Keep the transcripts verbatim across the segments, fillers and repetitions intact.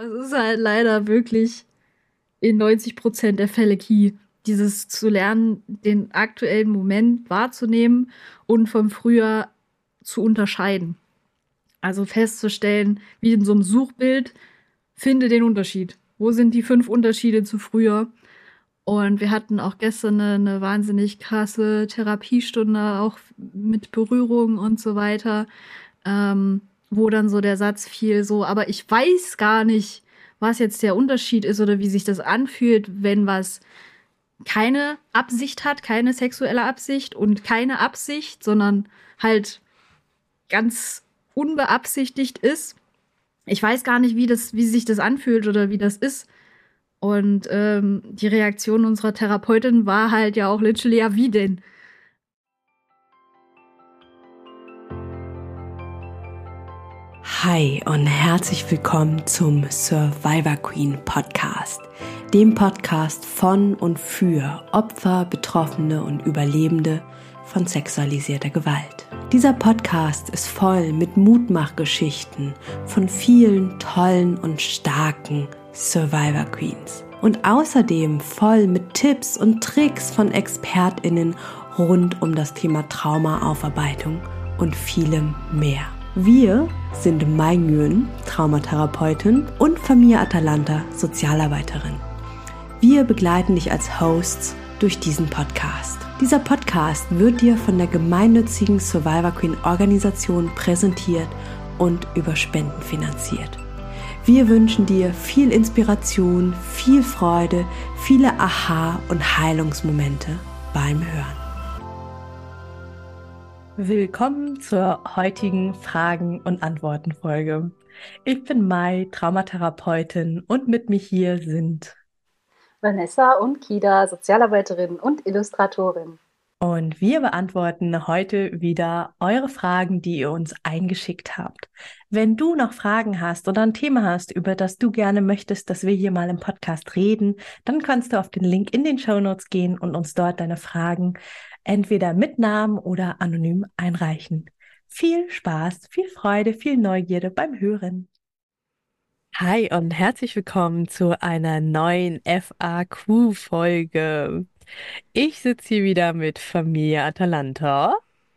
Aber es ist halt leider wirklich in neunzig Prozent der Fälle key. Dieses zu lernen, den aktuellen Moment wahrzunehmen und vom Frühjahr zu unterscheiden. Also festzustellen, wie in so einem Suchbild, finde den Unterschied. Wo sind die fünf Unterschiede zu früher? Und wir hatten auch gestern eine, eine wahnsinnig krasse Therapiestunde, auch mit Berührung und so weiter, ähm, wo dann so der Satz fiel, so, aber ich weiß gar nicht, was jetzt der Unterschied ist oder wie sich das anfühlt, wenn was keine Absicht hat, keine sexuelle Absicht und keine Absicht, sondern halt ganz unbeabsichtigt ist. Ich weiß gar nicht, wie das, wie sich das anfühlt oder wie das ist. Und ähm, die Reaktion unserer Therapeutin war halt ja auch literally, ja, wie denn? Hi und herzlich willkommen zum Survivor Queen Podcast, dem Podcast von und für Opfer, Betroffene und Überlebende von sexualisierter Gewalt. Dieser Podcast ist voll mit Mutmachgeschichten von vielen tollen und starken Survivor Queens und außerdem voll mit Tipps und Tricks von ExpertInnen rund um das Thema Traumaaufarbeitung und vielem mehr. Wir sind Mai Nguyen, Traumatherapeutin, und Famia Atalanta, Sozialarbeiterin. Wir begleiten dich als Hosts durch diesen Podcast. Dieser Podcast wird dir von der gemeinnützigen Survivor Queen Organisation präsentiert und über Spenden finanziert. Wir wünschen dir viel Inspiration, viel Freude, viele Aha- und Heilungsmomente beim Hören. Willkommen zur heutigen Fragen- und Antworten-Folge. Ich bin Mai, Traumatherapeutin, und mit mir hier sind Vanessa und Kida, Sozialarbeiterin und Illustratorin. Und wir beantworten heute wieder eure Fragen, die ihr uns eingeschickt habt. Wenn du noch Fragen hast oder ein Thema hast, über das du gerne möchtest, dass wir hier mal im Podcast reden, dann kannst du auf den Link in den Shownotes gehen und uns dort deine Fragen entweder mit Namen oder anonym einreichen. Viel Spaß, viel Freude, viel Neugierde beim Hören. Hi und herzlich willkommen zu einer neuen F A Q-Folge. Ich sitze hier wieder mit Familie Atalanta.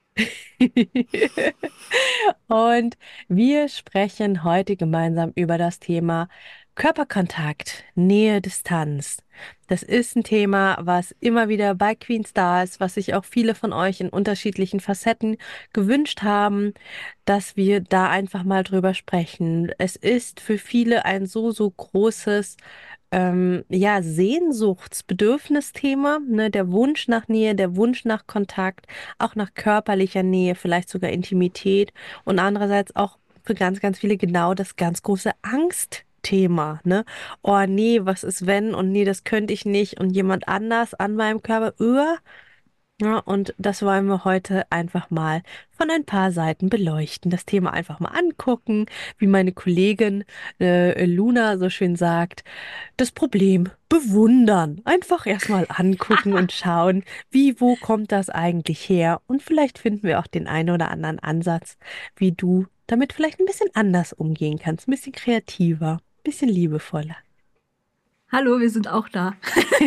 Und wir sprechen heute gemeinsam über das Thema Körperkontakt, Nähe, Distanz. Das ist ein Thema, was immer wieder bei Queens da ist, was sich auch viele von euch in unterschiedlichen Facetten gewünscht haben, dass wir da einfach mal drüber sprechen. Es ist für viele ein so, so großes ähm, ja, Sehnsuchtsbedürfnisthema, ne, der Wunsch nach Nähe, der Wunsch nach Kontakt, auch nach körperlicher Nähe, vielleicht sogar Intimität, und andererseits auch für ganz, ganz viele genau das ganz große Angstthema, ne? Oh nee, was ist wenn? Und nee, das könnte ich nicht. Und jemand anders an meinem Körper, öh, ja, und das wollen wir heute einfach mal von ein paar Seiten beleuchten, das Thema einfach mal angucken, wie meine Kollegin äh, Luna so schön sagt, das Problem bewundern. Einfach erstmal angucken und schauen, wie, wo kommt das eigentlich her? Und vielleicht finden wir auch den einen oder anderen Ansatz, wie du damit vielleicht ein bisschen anders umgehen kannst, ein bisschen kreativer, ein bisschen liebevoller. Hallo, wir sind auch da.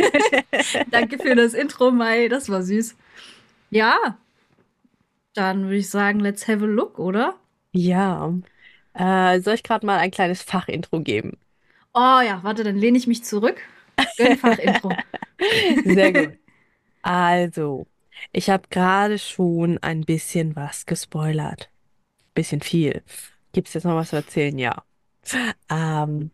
Danke für das Intro, Mai. Das war süß. Ja, dann würde ich sagen, let's have a look, oder? Ja, äh, soll ich gerade mal ein kleines Fachintro geben? Oh ja, warte, dann lehne ich mich zurück. Gönn Fachintro. Sehr gut. Also, ich habe gerade schon ein bisschen was gespoilert. Bisschen viel. Gibt's jetzt noch was zu erzählen? Ja. Ähm,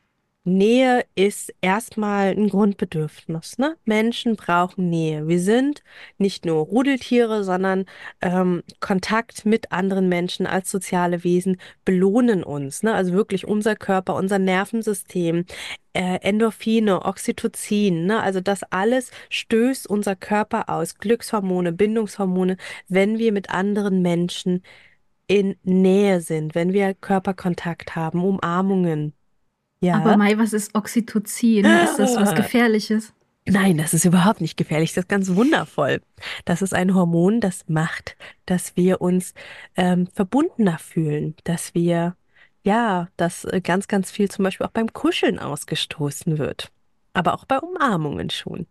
Nähe ist erstmal ein Grundbedürfnis, ne? Menschen brauchen Nähe. Wir sind nicht nur Rudeltiere, sondern ähm, Kontakt mit anderen Menschen als soziale Wesen belohnen uns, ne? Also wirklich unser Körper, unser Nervensystem, äh, Endorphine, Oxytocin, ne? Also das alles stößt unser Körper aus, Glückshormone, Bindungshormone, wenn wir mit anderen Menschen in Nähe sind, wenn wir Körperkontakt haben, Umarmungen. Aber Ja. Mai, was ist Oxytocin? Ist das was Gefährliches? Nein, das ist überhaupt nicht gefährlich. Das ist ganz wundervoll. Das ist ein Hormon, das macht, dass wir uns ähm, verbundener fühlen, dass wir ja, dass äh, ganz, ganz viel zum Beispiel auch beim Kuscheln ausgestoßen wird. Aber auch bei Umarmungen schon.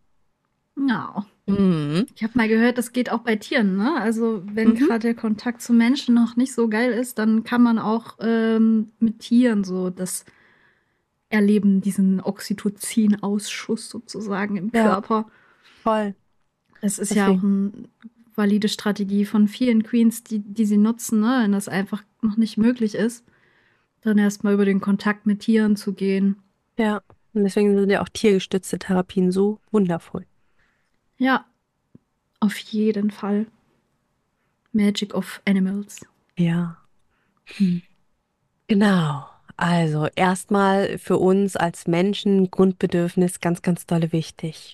Ja. Mhm. Ich habe mal gehört, das geht auch bei Tieren, ne? Also wenn Mhm. gerade der Kontakt zu Menschen noch nicht so geil ist, dann kann man auch ähm, mit Tieren so das erleben, diesen Oxytocin-Ausschuss sozusagen im Ja, Körper. voll. Es ist ja auch Deswegen. eine valide Strategie von vielen Queens, die, die sie nutzen, ne? Wenn das einfach noch nicht möglich ist, dann erstmal über den Kontakt mit Tieren zu gehen. Ja. Und deswegen sind ja auch tiergestützte Therapien so wundervoll. Ja, auf jeden Fall. Magic of Animals. Ja. Hm. Genau. Also erstmal für uns als Menschen Grundbedürfnis ganz, ganz dolle wichtig.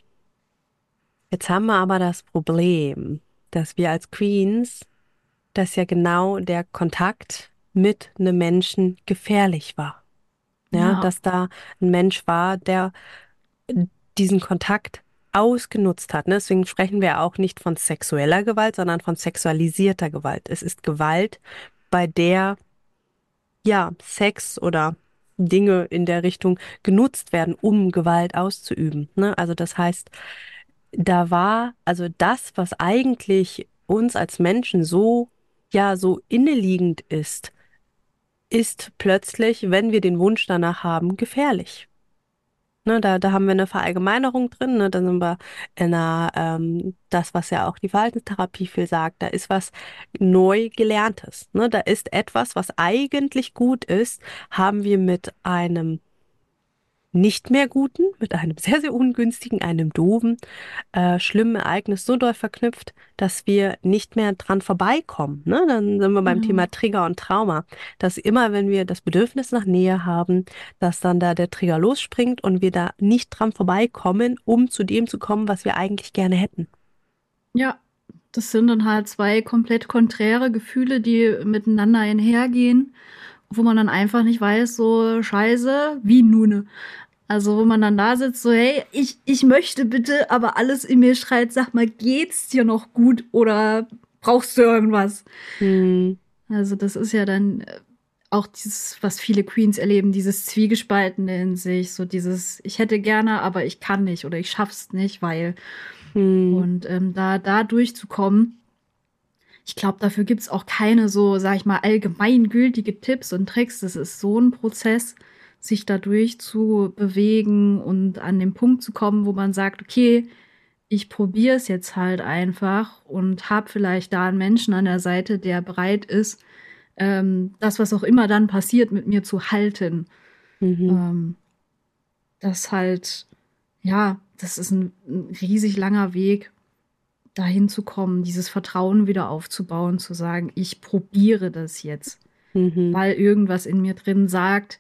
Jetzt haben wir aber das Problem, dass wir als Queens, dass ja genau der Kontakt mit einem Menschen gefährlich war. Ja, Ja, dass da ein Mensch war, der diesen Kontakt ausgenutzt hat. Ne? Deswegen sprechen wir auch nicht von sexueller Gewalt, sondern von sexualisierter Gewalt. Es ist Gewalt, bei der ja Sex oder Dinge in der Richtung genutzt werden, um Gewalt auszuüben. Ne? Also das heißt, da war also das, was eigentlich uns als Menschen so ja so inneliegend ist, ist plötzlich, wenn wir den Wunsch danach haben, gefährlich. Ne, da, da haben wir eine Verallgemeinerung drin, ne, da sind wir in einer, ähm, das, was ja auch die Verhaltenstherapie viel sagt, da ist was neu Gelerntes. Ne, da ist etwas, was eigentlich gut ist, haben wir mit einem nicht mehr guten, mit einem sehr, sehr ungünstigen, einem doofen, äh, schlimmen Ereignis so doll verknüpft, dass wir nicht mehr dran vorbeikommen. Ne? Dann sind wir beim genau. Thema Trigger und Trauma, dass immer, wenn wir das Bedürfnis nach Nähe haben, dass dann da der Trigger losspringt und wir da nicht dran vorbeikommen, um zu dem zu kommen, was wir eigentlich gerne hätten. Ja, das sind dann halt zwei komplett konträre Gefühle, die miteinander einhergehen, wo man dann einfach nicht weiß, so scheiße, wie nun. Also wo man dann da sitzt, so hey, ich, ich möchte bitte, aber alles in mir schreit, sag mal, geht's dir noch gut oder brauchst du irgendwas? Hm, Also das ist ja dann äh, auch dieses, was viele Queens erleben, dieses Zwiegespaltene in sich, so dieses, ich hätte gerne, aber ich kann nicht oder ich schaff's nicht, weil. hm, Und ähm, da, da durchzukommen, ich glaube, dafür gibt's auch keine so, sag ich mal, allgemeingültige Tipps und Tricks. Das ist so ein Prozess, sich dadurch zu bewegen und an den Punkt zu kommen, wo man sagt, okay, ich probiere es jetzt halt einfach und habe vielleicht da einen Menschen an der Seite, der bereit ist, ähm, das, was auch immer dann passiert, mit mir zu halten. mhm, Ähm, das halt, ja, das ist ein, ein riesig langer Weg, dahin zu kommen, dieses Vertrauen wieder aufzubauen, zu sagen, ich probiere das jetzt, mhm, weil irgendwas in mir drin sagt,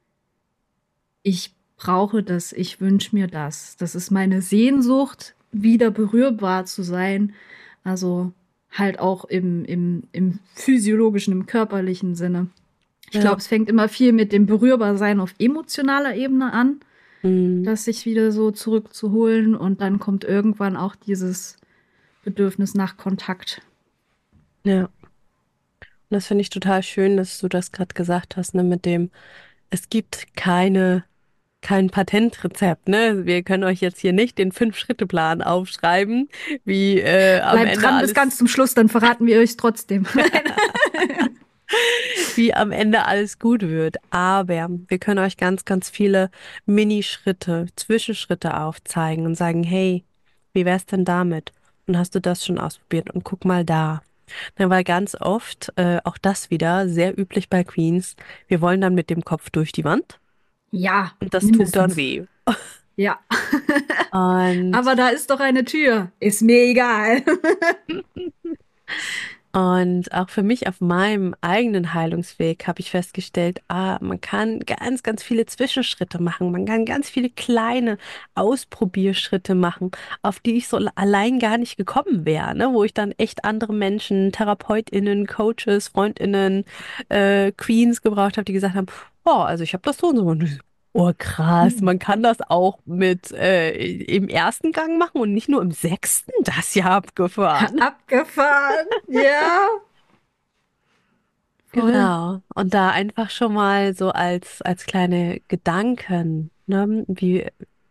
ich brauche das, ich wünsche mir das. Das ist meine Sehnsucht, wieder berührbar zu sein. Also halt auch im, im, im physiologischen, im körperlichen Sinne. Ich ja, glaube, es fängt immer viel mit dem Berührbarsein auf emotionaler Ebene an, hm, das sich wieder so zurückzuholen und dann kommt irgendwann auch dieses Bedürfnis nach Kontakt. ja. Und das finde ich total schön, dass du das gerade gesagt hast, ne, mit dem, es gibt keine kein Patentrezept, ne? Wir können euch jetzt hier nicht den Fünf-Schritte-Plan aufschreiben, wie äh, am Bleibt Ende dran bis ganz alles, zum Schluss, dann verraten wir euch trotzdem. wie am Ende alles gut wird. Aber wir können euch ganz, ganz viele Minischritte, Zwischenschritte aufzeigen und sagen, hey, wie wär's denn damit? Und hast du das schon ausprobiert? Und guck mal da. Na, weil ganz oft, äh, auch das wieder, sehr üblich bei Queens, wir wollen dann mit dem Kopf durch die Wand Ja, und das tut dann mindestens. weh. Ja. Und Aber da ist doch eine Tür. Ist mir egal. Und auch für mich auf meinem eigenen Heilungsweg habe ich festgestellt, ah, man kann ganz, ganz viele Zwischenschritte machen. Man kann ganz viele kleine Ausprobierschritte machen, auf die ich so allein gar nicht gekommen wäre, ne? Wo ich dann echt andere Menschen, TherapeutInnen, Coaches, FreundInnen, äh, Queens gebraucht habe, die gesagt haben, oh, also ich habe das so und so. Und ich so, oh, krass, man kann das auch mit äh, im ersten Gang machen und nicht nur im sechsten. Das ist ja abgefahren. Abgefahren. Ja. Voll. Genau. Und da einfach schon mal so als, als kleine Gedanken, ne, wie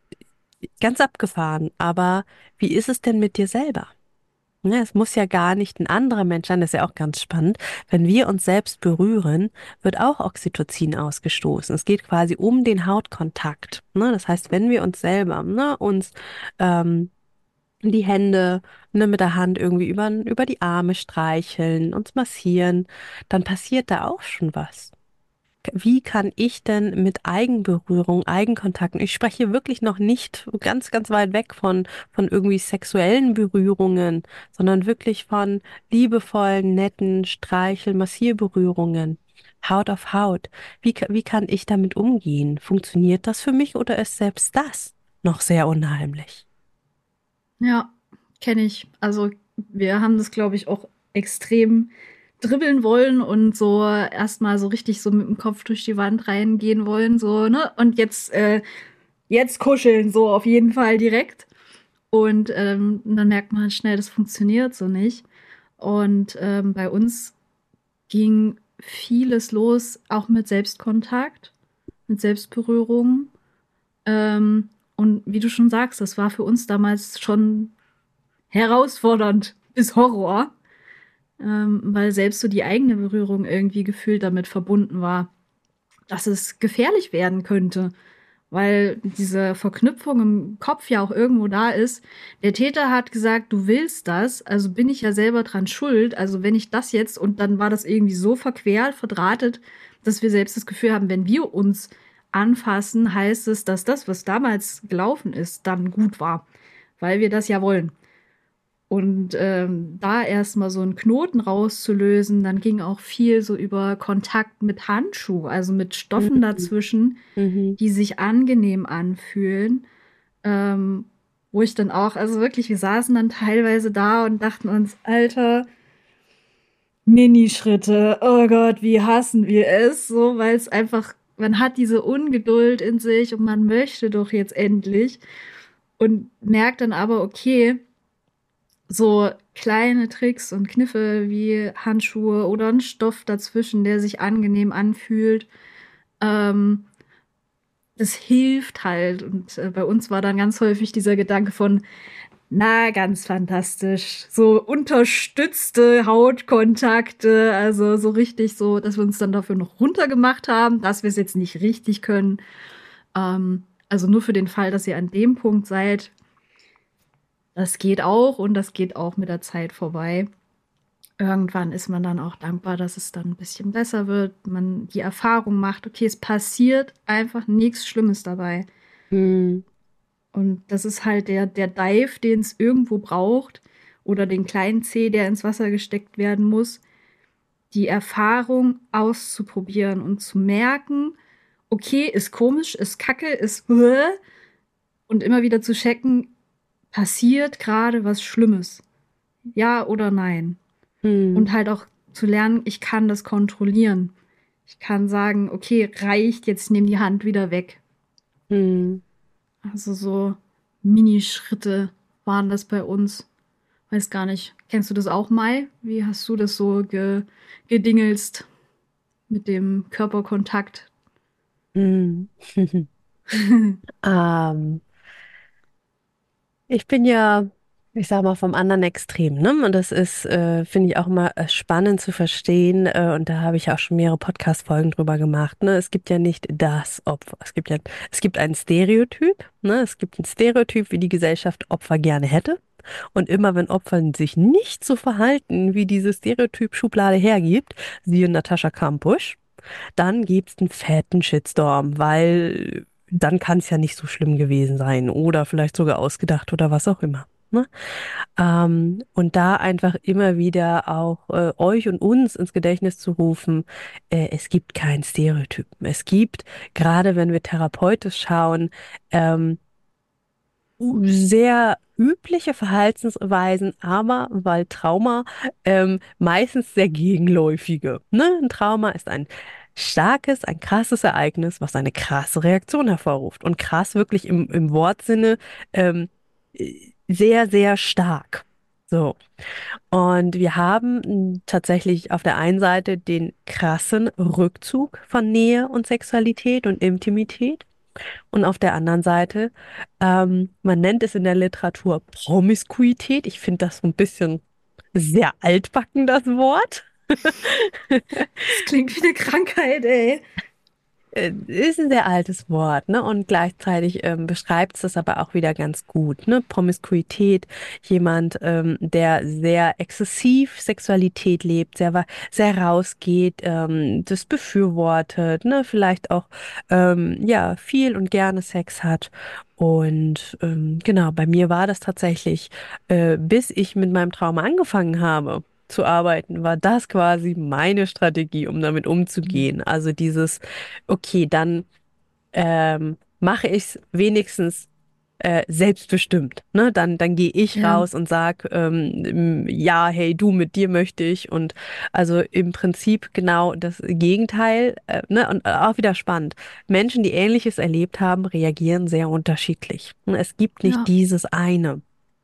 ganz abgefahren, aber wie ist es denn mit dir selber? Ne, es muss ja gar nicht ein anderer Mensch sein, das ist ja auch ganz spannend. Wenn wir uns selbst berühren, wird auch Oxytocin ausgestoßen. Es geht quasi um den Hautkontakt. Ne? Das heißt, wenn wir uns selber, ne, uns ähm, die Hände, ne, mit der Hand irgendwie über, über die Arme streicheln, uns massieren, dann passiert da auch schon was. Wie kann ich denn mit Eigenberührung, Eigenkontakten, ich spreche hier wirklich noch nicht ganz, ganz weit weg von, von irgendwie sexuellen Berührungen, sondern wirklich von liebevollen, netten Streichel-, Massierberührungen, Haut auf Haut. Wie, ka- wie kann ich damit umgehen? Funktioniert das für mich oder ist selbst das noch sehr unheimlich? Ja, kenne ich. Also wir haben das, glaube ich, auch extrem dribbeln wollen und so erstmal so richtig so mit dem Kopf durch die Wand reingehen wollen, so, ne? Und jetzt, äh, jetzt kuscheln, so auf jeden Fall direkt. Und ähm, dann merkt man halt schnell, das funktioniert so nicht. Und ähm, bei uns ging vieles los, auch mit Selbstkontakt, mit Selbstberührung. Ähm, und wie du schon sagst, das war für uns damals schon herausfordernd bis Horror, ähm, weil selbst so die eigene Berührung irgendwie gefühlt damit verbunden war, dass es gefährlich werden könnte, weil diese Verknüpfung im Kopf ja auch irgendwo da ist. Der Täter hat gesagt, du willst das, also bin ich ja selber dran schuld. Also wenn ich das jetzt und dann war das irgendwie so verquert, verdrahtet, dass wir selbst das Gefühl haben, wenn wir uns anfassen, heißt es, dass das, was damals gelaufen ist, dann gut war, weil wir das ja wollen. Und ähm, da erstmal so einen Knoten rauszulösen, dann ging auch viel so über Kontakt mit Handschuh, also mit Stoffen Mhm. dazwischen, Mhm. die sich angenehm anfühlen. Ähm, wo ich dann auch, also wirklich, wir saßen dann teilweise da und dachten uns, Alter, Minischritte, oh Gott, wie hassen wir es, so, weil es einfach, man hat diese Ungeduld in sich und man möchte doch jetzt endlich und merkt dann aber, okay, so kleine Tricks und Kniffe wie Handschuhe oder ein Stoff dazwischen, der sich angenehm anfühlt. Ähm, das hilft halt. Und äh, bei uns war dann ganz häufig dieser Gedanke von, na, ganz fantastisch. So unterstützte Hautkontakte, also so richtig so, dass wir uns dann dafür noch runtergemacht haben, dass wir es jetzt nicht richtig können. Ähm, also nur für den Fall, dass ihr an dem Punkt seid, das geht auch und das geht auch mit der Zeit vorbei. Irgendwann ist man dann auch dankbar, dass es dann ein bisschen besser wird. Man die Erfahrung macht, okay, es passiert einfach nichts Schlimmes dabei. Mhm. Und das ist halt der, der Dive, den es irgendwo braucht. Oder den kleinen Zeh, der ins Wasser gesteckt werden muss. Die Erfahrung auszuprobieren und zu merken, okay, ist komisch, ist kacke, ist und immer wieder zu checken, passiert gerade was Schlimmes. Ja oder nein. Und Mhm. halt auch zu lernen, ich kann das kontrollieren. Ich kann sagen, okay, reicht, jetzt nimm die Hand wieder weg. Mhm. Also so Minischritte waren das bei uns. Weiß gar nicht. Kennst du das auch, Mai? Wie hast du das so ge gedingelst mit dem Körperkontakt? Mhm. Ähm, Ich bin ja, ich sag mal, vom anderen Extrem, ne? Und das ist, äh, finde ich auch immer äh, spannend zu verstehen. Äh, und da habe ich auch schon mehrere Podcast-Folgen drüber gemacht, ne? Es gibt ja nicht das Opfer. Es gibt ja, es gibt ein Stereotyp, ne? Es gibt ein Stereotyp, wie die Gesellschaft Opfer gerne hätte. Und immer wenn Opfer sich nicht so verhalten, wie diese Stereotyp-Schublade hergibt, siehe Natascha Kampusch, dann gibt's einen fetten Shitstorm, weil dann kann es ja nicht so schlimm gewesen sein oder vielleicht sogar ausgedacht oder was auch immer. Ne? Ähm, und da einfach immer wieder auch äh, euch und uns ins Gedächtnis zu rufen, äh, es gibt kein Stereotyp. Es gibt, gerade wenn wir therapeutisch schauen, ähm, sehr übliche Verhaltensweisen, aber weil Trauma ähm, meistens sehr gegenläufige. Ne? Ein Trauma ist ein starkes, ein krasses Ereignis, was eine krasse Reaktion hervorruft. Und krass wirklich im, im Wortsinne ähm, äh, sehr, sehr stark. So. Und wir haben m, tatsächlich auf der einen Seite den krassen Rückzug von Nähe und Sexualität und Intimität. Und auf der anderen Seite, ähm, man nennt es in der Literatur Promiskuität. Ich finde das so ein bisschen sehr altbacken, das Wort. Das klingt wie eine Krankheit, ey. Äh, Ist ein sehr altes Wort, ne? Und gleichzeitig ähm, beschreibt es das aber auch wieder ganz gut, ne? Promiskuität, jemand, ähm, der sehr exzessiv Sexualität lebt, sehr, wa- sehr rausgeht, ähm, das befürwortet, ne? Vielleicht auch, ähm, ja, viel und gerne Sex hat. Und ähm, genau, bei mir war das tatsächlich, äh, bis ich mit meinem Trauma angefangen habe zu arbeiten, war das quasi meine Strategie, um damit umzugehen. Also dieses, okay, dann ähm, mache ich es wenigstens äh, selbstbestimmt. Ne? Dann, dann gehe ich Ja, raus und sag, ähm, ja, hey, du, mit dir möchte ich. Und also im Prinzip genau das Gegenteil. Äh, ne? Und auch wieder spannend. Menschen, die Ähnliches erlebt haben, reagieren sehr unterschiedlich. Es gibt nicht ja. dieses eine.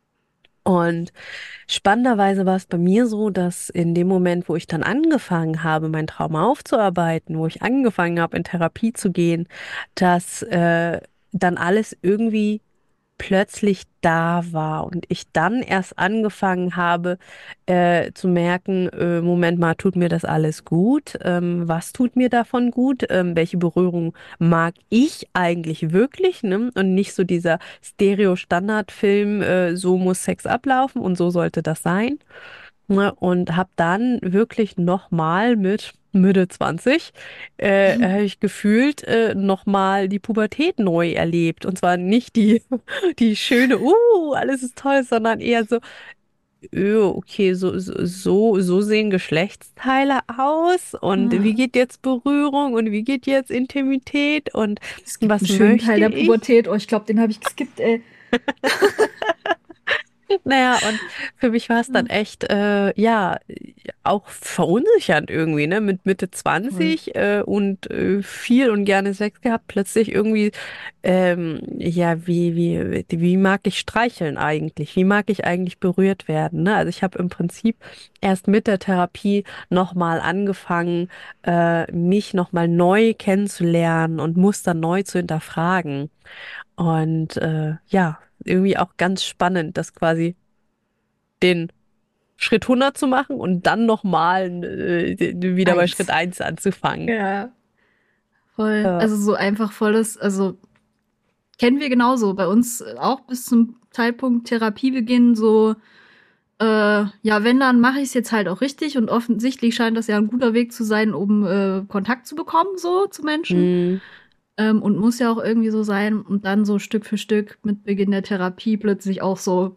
Und spannenderweise war es bei mir so, dass in dem Moment, wo ich dann angefangen habe, mein Trauma aufzuarbeiten, wo ich angefangen habe, in Therapie zu gehen, dass äh, dann alles irgendwie plötzlich da war und ich dann erst angefangen habe äh, zu merken, äh, Moment mal, tut mir das alles gut? Ähm, was tut mir davon gut? Ähm, welche Berührung mag ich eigentlich wirklich? Ne? Und nicht so dieser Stereo-Standardfilm, äh, so muss Sex ablaufen und so sollte das sein. Ne? Und habe dann wirklich nochmal mit Mitte zwanzig, äh, habe ich gefühlt äh, nochmal die Pubertät neu erlebt. Und zwar nicht die, die schöne, uh, alles ist toll, sondern eher so, öh, okay, so, so, so so sehen Geschlechtsteile aus und wie Ah, geht jetzt Berührung und wie geht jetzt Intimität und es gibt einen was schönen Teil möchte der ich? Pubertät. Oh, ich glaube, den habe ich geskippt, ey. Naja, und für mich war es dann Ja, echt, äh, ja, auch verunsichernd irgendwie, ne? Mit Mitte voll. zwanzig äh, und äh, viel und gerne Sex gehabt, plötzlich irgendwie, ähm, ja, wie, wie, wie mag ich streicheln eigentlich? Wie mag ich eigentlich berührt werden, ne? Also ich habe im Prinzip erst mit der Therapie nochmal angefangen, äh, mich nochmal neu kennenzulernen und Muster neu zu hinterfragen. Und äh, ja, irgendwie auch ganz spannend, das quasi den Schritt hundert zu machen und dann nochmal äh, wieder bei Schritt Eins. eins anzufangen. Ja, voll. Ja. Also so einfach volles, also kennen wir genauso. Bei uns auch bis zum Zeitpunkt Therapiebeginn so, äh, ja, wenn, dann mache ich es jetzt halt auch richtig. Und offensichtlich scheint das ja ein guter Weg zu sein, um äh, Kontakt zu bekommen, so zu Menschen. Hm, Ähm, und muss ja auch irgendwie so sein. Und dann so Stück für Stück mit Beginn der Therapie plötzlich auch so,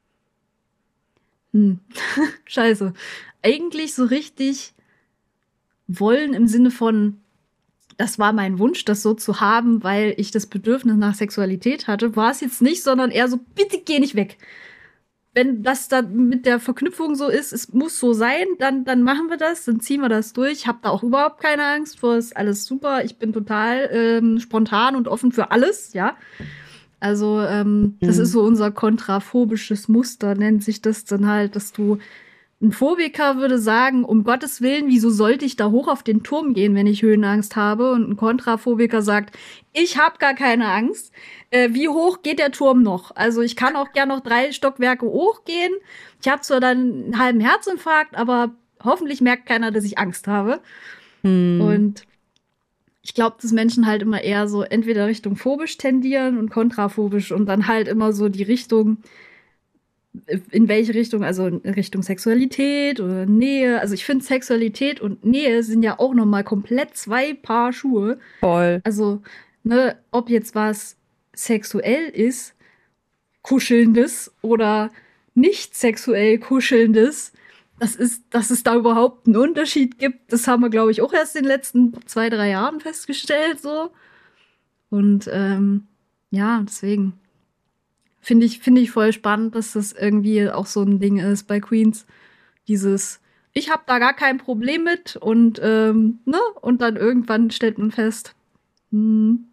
hm, scheiße. Eigentlich so richtig wollen im Sinne von, das war mein Wunsch, das so zu haben, weil ich das Bedürfnis nach Sexualität hatte, war es jetzt nicht, sondern eher so, bitte geh nicht weg. Wenn das dann mit der Verknüpfung so ist, es muss so sein, dann, dann machen wir das, dann ziehen wir das durch. Hab da auch überhaupt keine Angst vor, ist alles super. Ich bin total ähm, spontan und offen für alles, ja. Also, ähm, das ist hm, so unser kontraphobisches Muster, nennt sich das dann halt, dass du ein Phobiker würde sagen, um Gottes Willen, wieso sollte ich da hoch auf den Turm gehen, wenn ich Höhenangst habe? Und ein Kontraphobiker sagt, ich habe gar keine Angst. Äh, wie hoch geht der Turm noch? Also ich kann auch gern noch drei Stockwerke hochgehen. Ich habe zwar dann einen halben Herzinfarkt, aber hoffentlich merkt keiner, dass ich Angst habe. hm, Und ich glaube, dass Menschen halt immer eher so entweder Richtung phobisch tendieren und kontraphobisch und dann halt immer so die Richtung, in welche Richtung, also in Richtung Sexualität oder Nähe. Also ich finde, Sexualität und Nähe sind ja auch noch mal komplett zwei Paar Schuhe. voll. Also, ne, ob jetzt was sexuell ist, kuschelndes oder nicht sexuell kuschelndes, das ist, dass es da überhaupt einen Unterschied gibt, das haben wir, glaube ich, auch erst in den letzten zwei, drei Jahren festgestellt, so. Und ähm, ja, deswegen. Finde ich, finde ich voll spannend, dass das irgendwie auch so ein Ding ist bei Queens. Dieses, ich habe da gar kein Problem mit und, ähm, ne? Und dann irgendwann stellt man fest, hm,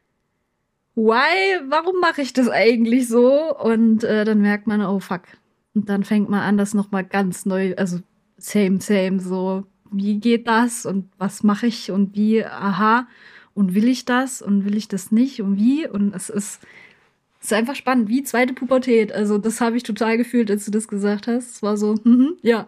why, warum mache ich das eigentlich so? Und äh, dann merkt man, oh fuck, Und dann fängt man an, das nochmal ganz neu, also same, same, so, wie geht das und was mache ich und wie, aha, und will ich das und will ich das nicht und wie? Und es ist, es ist einfach spannend, wie zweite Pubertät. Also das habe ich total gefühlt, als du das gesagt hast. Es war so, mhm, ja.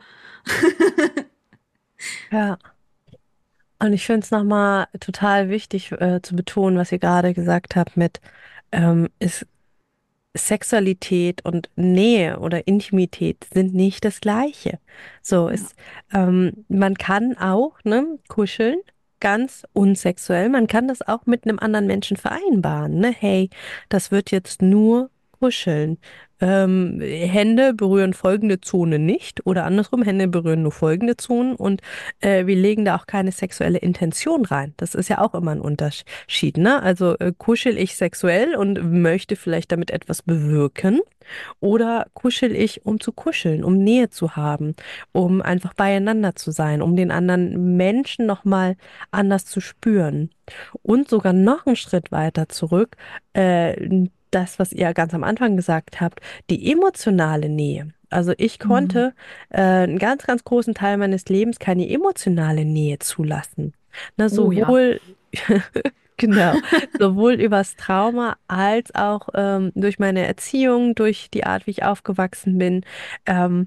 Ja. Und ich finde es nochmal total wichtig äh, zu betonen, was ihr gerade gesagt habt mit, ähm, ist Sexualität und Nähe oder Intimität sind nicht das Gleiche. So Ja. ist, ähm, man kann auch, ne, kuscheln, ganz unsexuell. Man kann das auch mit einem anderen Menschen vereinbaren, ne? Hey, das wird jetzt nur kuscheln. Ähm, Hände berühren folgende Zone nicht oder andersrum, Hände berühren nur folgende Zonen und äh, wir legen da auch keine sexuelle Intention rein. Das ist ja auch immer ein Unterschied, ne? Also äh, kuschel ich sexuell und möchte vielleicht damit etwas bewirken oder kuschel ich, um zu kuscheln, um Nähe zu haben, um einfach beieinander zu sein, um den anderen Menschen nochmal anders zu spüren. Und sogar noch einen Schritt weiter zurück, äh, das, was ihr ganz am Anfang gesagt habt, die emotionale Nähe. Also ich Mhm. konnte äh, einen ganz, ganz großen Teil meines Lebens keine emotionale Nähe zulassen. Na, Oh ja. sowohl, genau, sowohl übers Trauma als auch ähm, durch meine Erziehung, durch die Art, wie ich aufgewachsen bin. Ähm,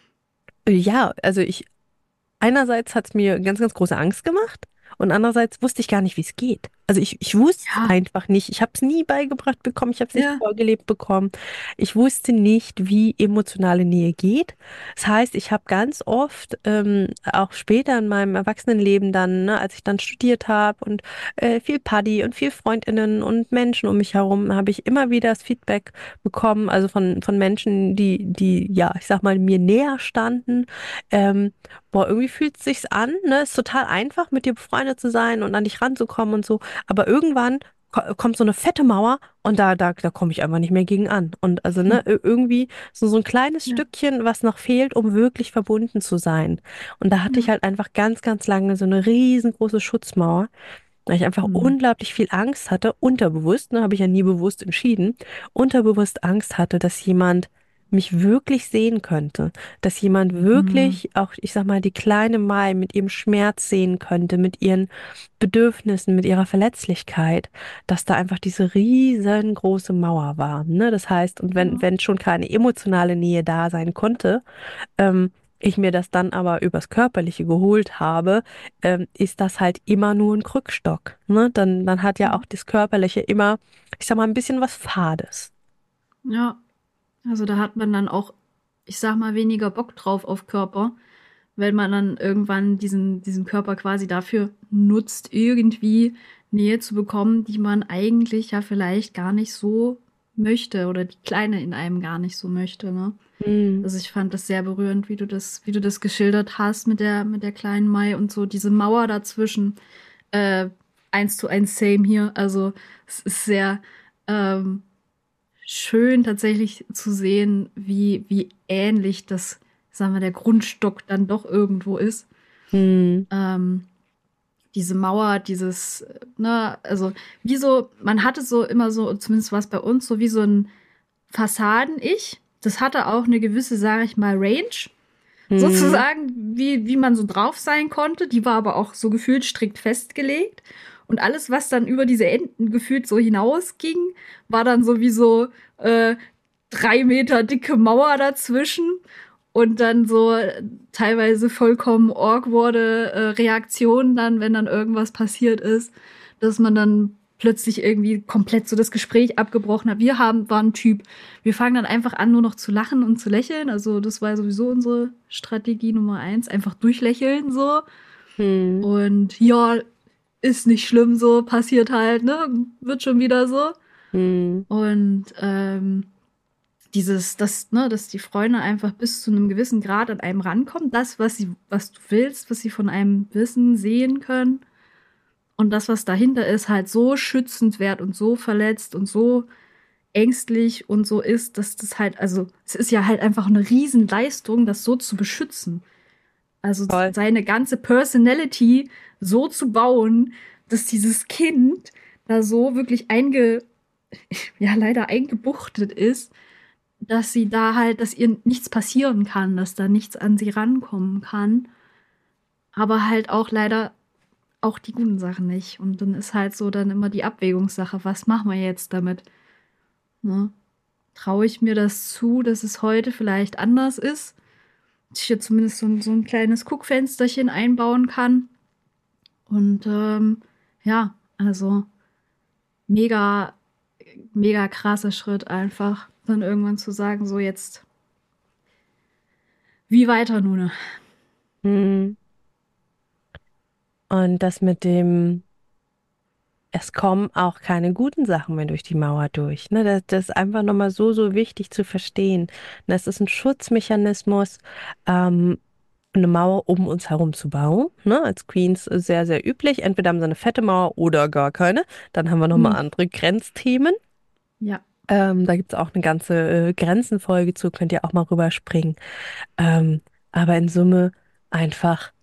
ja, also ich einerseits hat es mir ganz, ganz große Angst gemacht und andererseits wusste ich gar nicht, wie es geht. Also ich, ich wusste es Ja, einfach nicht. Ich habe es nie beigebracht bekommen, ich habe es nicht ja. vorgelebt bekommen. Ich wusste nicht, wie emotionale Nähe geht. Das heißt, ich habe ganz oft, ähm, auch später in meinem Erwachsenenleben dann, ne, als ich dann studiert habe und äh, viel Paddy und viel Freundinnen und Menschen um mich herum, habe ich immer wieder das Feedback bekommen, also von, von Menschen, die, die, ja, ich sag mal, mir näher standen. Ähm, Boah, irgendwie fühlt es sich an, ne? Ist total einfach, mit dir befreundet zu sein und an dich ranzukommen und so. Aber irgendwann ko- kommt so eine fette Mauer und da, da, da komme ich einfach nicht mehr gegen an. Und also, Hm. ne, ir- irgendwie so, so ein kleines Ja, Stückchen, was noch fehlt, um wirklich verbunden zu sein. Und da hatte ich ja. halt einfach ganz, ganz lange so eine riesengroße Schutzmauer, weil ich einfach Hm. unglaublich viel Angst hatte, unterbewusst, ne, habe ich ja nie bewusst entschieden, unterbewusst Angst hatte, dass jemand mich wirklich sehen könnte, dass jemand Hm. wirklich auch, ich sag mal, die kleine Mai mit ihrem Schmerz sehen könnte, mit ihren Bedürfnissen, mit ihrer Verletzlichkeit, dass da einfach diese riesengroße Mauer war, ne? Das heißt, und wenn, Ja. wenn schon keine emotionale Nähe da sein konnte, ähm, ich mir das dann aber übers Körperliche geholt habe, ähm, ist das halt immer nur ein Krückstock, ne? Dann, dann hat ja auch das Körperliche immer, ich sag mal, ein bisschen was Fades. Ja. Also da hat man dann auch, ich sag mal, weniger Bock drauf auf Körper, wenn man dann irgendwann diesen, diesen Körper quasi dafür nutzt, irgendwie Nähe zu bekommen, die man eigentlich ja vielleicht gar nicht so möchte oder die Kleine in einem gar nicht so möchte, ne? Hm. Also ich fand das sehr berührend, wie du das, wie du das geschildert hast mit der, mit der kleinen Mai und so diese Mauer dazwischen. Äh, eins zu eins same hier. Also es ist sehr, ähm, schön tatsächlich zu sehen, wie, wie ähnlich das, sagen wir, der Grundstock dann doch irgendwo ist. Hm. Ähm, diese Mauer, dieses, äh, ne, also wie so, man hatte so immer so, zumindest war es bei uns, so wie so ein Fassaden-Ich. Das hatte auch eine gewisse, sage ich mal, Range, Hm. sozusagen, wie, wie man so drauf sein konnte. Die war aber auch so gefühlt strikt festgelegt. Und alles, was dann über diese Enden gefühlt so hinausging, war dann sowieso äh, drei Meter dicke Mauer dazwischen. Und dann so äh, teilweise vollkommen awkwarde äh, Reaktionen dann, wenn dann irgendwas passiert ist, dass man dann plötzlich irgendwie komplett so das Gespräch abgebrochen hat. Wir haben, waren ein Typ, wir fangen dann einfach an, nur noch zu lachen und zu lächeln. Also das war sowieso unsere Strategie Nummer eins, einfach durchlächeln so. Hm. Und ja, ist nicht schlimm so, passiert halt, ne? Wird schon wieder so. Hm. Und ähm, dieses, dass, ne, dass die Freunde einfach bis zu einem gewissen Grad an einem rankommen, das, was sie, was du willst, was sie von einem wissen, sehen können. Und das, was dahinter ist, halt so schützenswert und so verletzt und so ängstlich und so ist, dass das halt, also es ist ja halt einfach eine Riesenleistung, das so zu beschützen. Also Toll. seine ganze Personality so zu bauen, dass dieses Kind da so wirklich einge, ja leider eingebuchtet ist, dass sie da halt, dass ihr nichts passieren kann, dass da nichts an sie rankommen kann. Aber halt auch leider auch die guten Sachen nicht. Und dann ist halt so dann immer die Abwägungssache, was machen wir jetzt damit? Ne? Traue ich mir das zu, dass es heute vielleicht anders ist? Dass ich hier zumindest so, ein- so ein kleines Guckfensterchen einbauen kann. Und ähm, ja, also mega, mega krasser Schritt einfach, dann irgendwann zu sagen, so jetzt, wie weiter nun? Hm. Und das mit dem, es kommen auch keine guten Sachen mehr durch die Mauer durch. Ne? Das, das ist einfach nochmal so, so wichtig zu verstehen. Das ist ein Schutzmechanismus, ähm, eine Mauer um uns herum zu bauen. Ne? Als Queens sehr, sehr üblich. Entweder haben sie eine fette Mauer oder gar keine. Dann haben wir nochmal Hm. andere Grenzthemen. Ja. Ähm, da gibt es auch eine ganze äh, Grenzenfolge zu, könnt ihr auch mal rüberspringen. Ähm, aber in Summe einfach.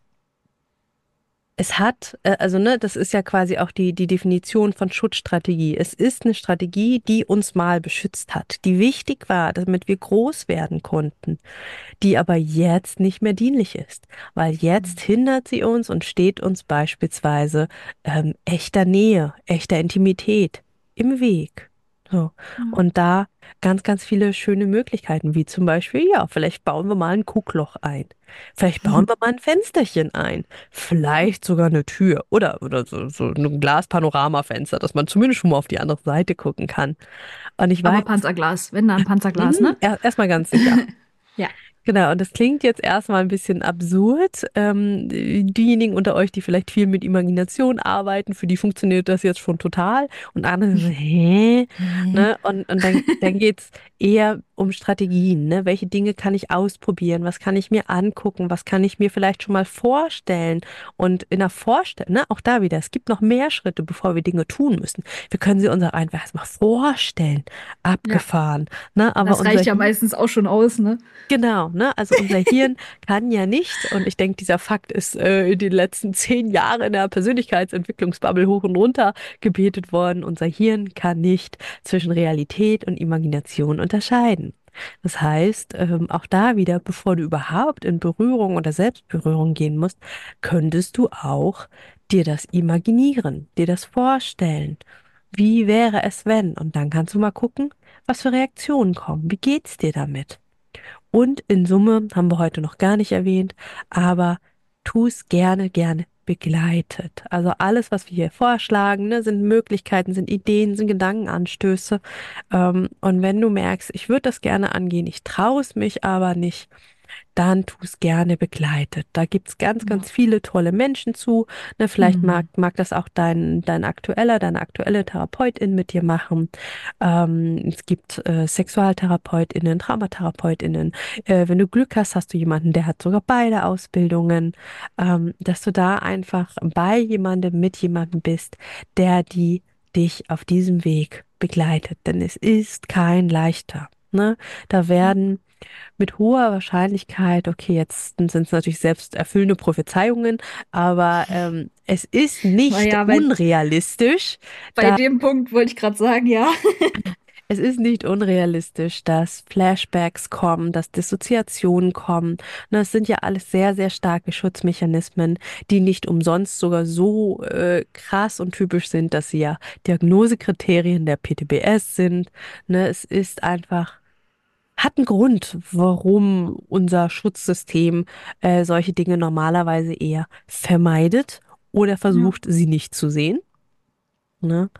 Es hat, äh, also ne, das ist ja quasi auch die, die Definition von Schutzstrategie. Es ist eine Strategie, die uns mal beschützt hat, die wichtig war, damit wir groß werden konnten, die aber jetzt nicht mehr dienlich ist, weil jetzt hindert sie uns und steht uns beispielsweise ähm, echter Nähe, echter Intimität im Weg. So. Ja. Und da ganz, ganz viele schöne Möglichkeiten, wie zum Beispiel, ja, vielleicht bauen wir mal ein Guckloch ein. Vielleicht bauen wir mal ein Fensterchen ein. Vielleicht sogar eine Tür oder, oder so, so ein Glaspanoramafenster, dass man zumindest schon mal auf die andere Seite gucken kann. Und ich Aber weiß, Panzerglas, wenn dann Panzerglas, mhm, ne? er, erstmal ganz sicher. Ja. Genau, und das klingt jetzt erstmal ein bisschen absurd. Ähm, diejenigen unter euch, die vielleicht viel mit Imagination arbeiten, für die funktioniert das jetzt schon total. Und andere so, hä? Nee. Ne? Und, und dann, dann geht's eher um Strategien. Ne? Welche Dinge kann ich ausprobieren? Was kann ich mir angucken? Was kann ich mir vielleicht schon mal vorstellen? Und in der Vorstellung, ne? Auch da wieder, es gibt noch mehr Schritte, bevor wir Dinge tun müssen. Wir können sie uns auch einfach erstmal vorstellen. Ja. Abgefahren. Ne? Aber Das unser reicht ja meistens auch schon aus, ne? Genau, ne? Also unser Hirn kann ja nicht, und ich denke, dieser Fakt ist äh, in den letzten zehn Jahren in der Persönlichkeitsentwicklungsbubble hoch und runter gebetet worden. Unser Hirn kann nicht zwischen Realität und Imagination unterscheiden. Das heißt, ähm, auch da wieder, bevor du überhaupt in Berührung oder Selbstberührung gehen musst, könntest du auch dir das imaginieren, dir das vorstellen. Wie wäre es, wenn? Und dann kannst du mal gucken, was für Reaktionen kommen. Wie geht's dir damit? Und in Summe haben wir heute noch gar nicht erwähnt, aber tu es gerne, gerne begleitet. Also alles, was wir hier vorschlagen, ne, sind Möglichkeiten, sind Ideen, sind Gedankenanstöße. Ähm, und wenn du merkst, ich würde das gerne angehen, ich traue es mich aber nicht, dann tu es gerne begleitet. Da gibt's ganz, Ja. ganz viele tolle Menschen zu. Ne, vielleicht mag, Mhm. mag das auch dein, dein aktueller, deine aktuelle Therapeutin mit dir machen. Ähm, es gibt äh, SexualtherapeutInnen, TraumatherapeutInnen. Äh, wenn du Glück hast, hast du jemanden, der hat sogar beide Ausbildungen. Ähm, dass du da einfach bei jemandem, mit jemandem bist, der die dich auf diesem Weg begleitet. Denn es ist kein leichter. Ne? Da werden mit hoher Wahrscheinlichkeit, okay, jetzt sind es natürlich selbst erfüllende Prophezeiungen, aber ähm, es ist nicht Naja, bei, unrealistisch, bei dem Punkt wollte ich gerade sagen, ja. es ist nicht unrealistisch, dass Flashbacks kommen, dass Dissoziationen kommen. Ne, das sind ja alles sehr, sehr starke Schutzmechanismen, die nicht umsonst sogar so äh, krass und typisch sind, dass sie ja Diagnosekriterien der P T B S sind. Ne, es ist einfach hat einen Grund, warum unser Schutzsystem äh, solche Dinge normalerweise eher vermeidet oder Ja. versucht, sie nicht zu sehen. Ne?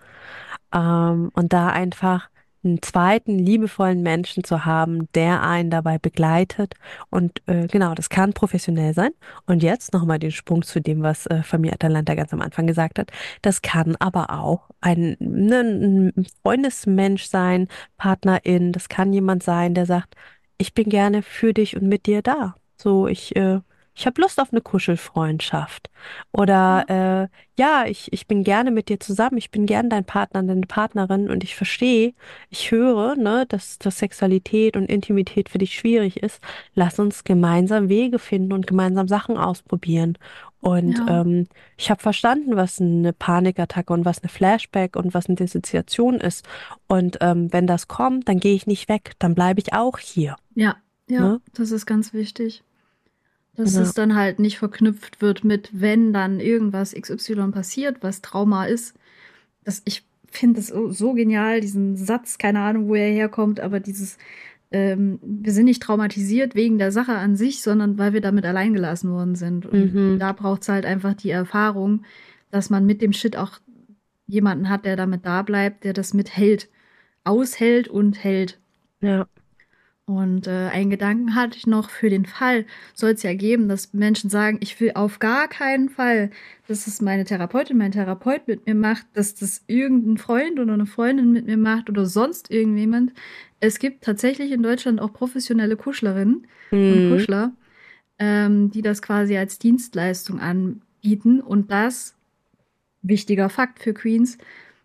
Ähm, und da einfach einen zweiten liebevollen Menschen zu haben, der einen dabei begleitet. Und äh, genau, das kann professionell sein. Und jetzt nochmal den Sprung zu dem, was äh, Famille Atalanta ganz am Anfang gesagt hat. Das kann aber auch ein, ne, ein Freundesmensch sein, Partnerin. Das kann jemand sein, der sagt, ich bin gerne für dich und mit dir da. So, ich, äh, ich habe Lust auf eine Kuschelfreundschaft. Oder Ja. äh, ja, ich, ich bin gerne mit dir zusammen, ich bin gern dein Partner, deine Partnerin und ich verstehe, ich höre, ne, dass, dass Sexualität und Intimität für dich schwierig ist. Lass uns gemeinsam Wege finden und gemeinsam Sachen ausprobieren. Und Ja. ähm, ich habe verstanden, was eine Panikattacke und was eine Flashback und was eine Dissoziation ist. Und ähm, wenn das kommt, dann gehe ich nicht weg, dann bleibe ich auch hier. Ja, ja, Ne? das ist ganz wichtig. Dass Ja. es dann halt nicht verknüpft wird mit, wenn dann irgendwas X Y passiert, was Trauma ist. Das, ich finde es so, so genial, diesen Satz, keine Ahnung, wo er herkommt, aber dieses, ähm, wir sind nicht traumatisiert wegen der Sache an sich, sondern weil wir damit alleingelassen worden sind. Und Mhm. da braucht es halt einfach die Erfahrung, dass man mit dem Shit auch jemanden hat, der damit da bleibt, der das mithält, aushält und hält. Ja. Und äh, einen Gedanken hatte ich noch für den Fall, soll es ja geben, dass Menschen sagen, ich will auf gar keinen Fall, dass es meine Therapeutin, mein Therapeut mit mir macht, dass das irgendein Freund oder eine Freundin mit mir macht oder sonst irgendjemand. Es gibt tatsächlich in Deutschland auch professionelle Kuschlerinnen und Mhm. Kuschler, ähm, die das quasi als Dienstleistung anbieten. Und das, wichtiger Fakt für Queens,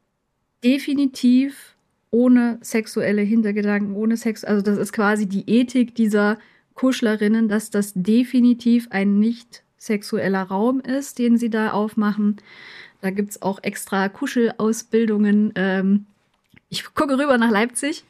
definitiv ohne sexuelle Hintergedanken, ohne Sex. Also das ist quasi die Ethik dieser Kuschlerinnen, dass das definitiv ein nicht sexueller Raum ist, den sie da aufmachen. Da gibt es auch extra Kuschelausbildungen. Ähm, ich gucke rüber nach Leipzig.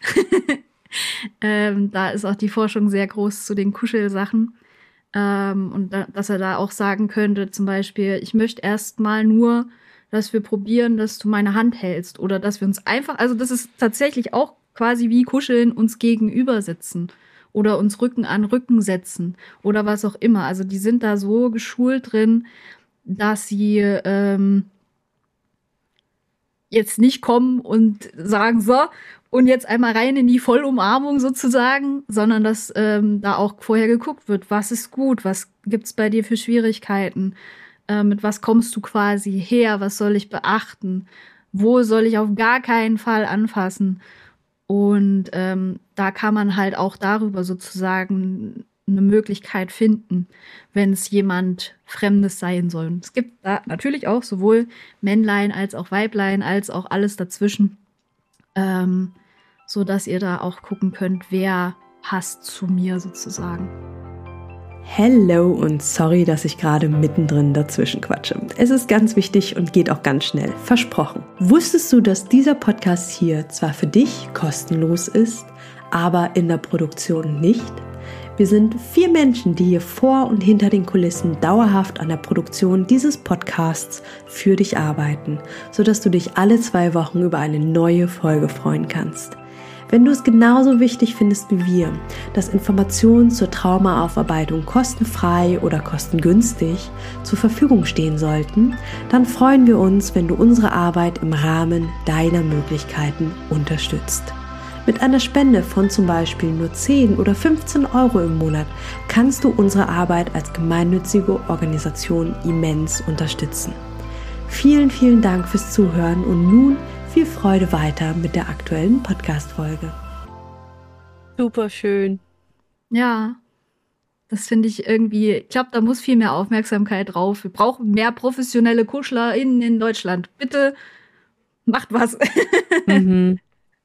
ähm, da ist auch die Forschung sehr groß zu den Kuschelsachen. Ähm, und da, dass er da auch sagen könnte, zum Beispiel, ich möchte erst mal nur, dass wir probieren, dass du meine Hand hältst oder dass wir uns einfach, also das ist tatsächlich auch quasi wie Kuscheln, uns gegenüber sitzen oder uns Rücken an Rücken setzen oder was auch immer. Also die sind da so geschult drin, dass sie ähm, jetzt nicht kommen und sagen, so, und jetzt einmal rein in die Vollumarmung sozusagen, sondern dass ähm, da auch vorher geguckt wird, was ist gut, was gibt's bei dir für Schwierigkeiten, äh, mit was kommst du quasi her, was soll ich beachten, wo soll ich auf gar keinen Fall anfassen. Und ähm, da kann man halt auch darüber sozusagen eine Möglichkeit finden, wenn es jemand Fremdes sein soll. Und es gibt da natürlich auch sowohl Männlein als auch Weiblein als auch alles dazwischen, ähm, so dass ihr da auch gucken könnt, wer passt zu mir sozusagen. Hello und sorry, dass ich gerade mittendrin dazwischen quatsche. Es ist ganz wichtig und geht auch ganz schnell. Versprochen. Wusstest du, dass dieser Podcast hier zwar für dich kostenlos ist, aber in der Produktion nicht? Wir sind vier Menschen, die hier vor und hinter den Kulissen dauerhaft an der Produktion dieses Podcasts für dich arbeiten, sodass du dich alle zwei Wochen über eine neue Folge freuen kannst. Wenn du es genauso wichtig findest wie wir, dass Informationen zur Traumaaufarbeitung kostenfrei oder kostengünstig zur Verfügung stehen sollten, dann freuen wir uns, wenn du unsere Arbeit im Rahmen deiner Möglichkeiten unterstützt. Mit einer Spende von zum Beispiel nur zehn oder fünfzehn Euro im Monat kannst du unsere Arbeit als gemeinnützige Organisation immens unterstützen. Vielen, vielen Dank fürs Zuhören und nun viel Freude weiter mit der aktuellen Podcast-Folge. Super schön. Ja, das finde ich irgendwie, ich glaube, da muss viel mehr Aufmerksamkeit drauf. Wir brauchen mehr professionelle KuschlerInnen in Deutschland. Bitte macht was. Mhm.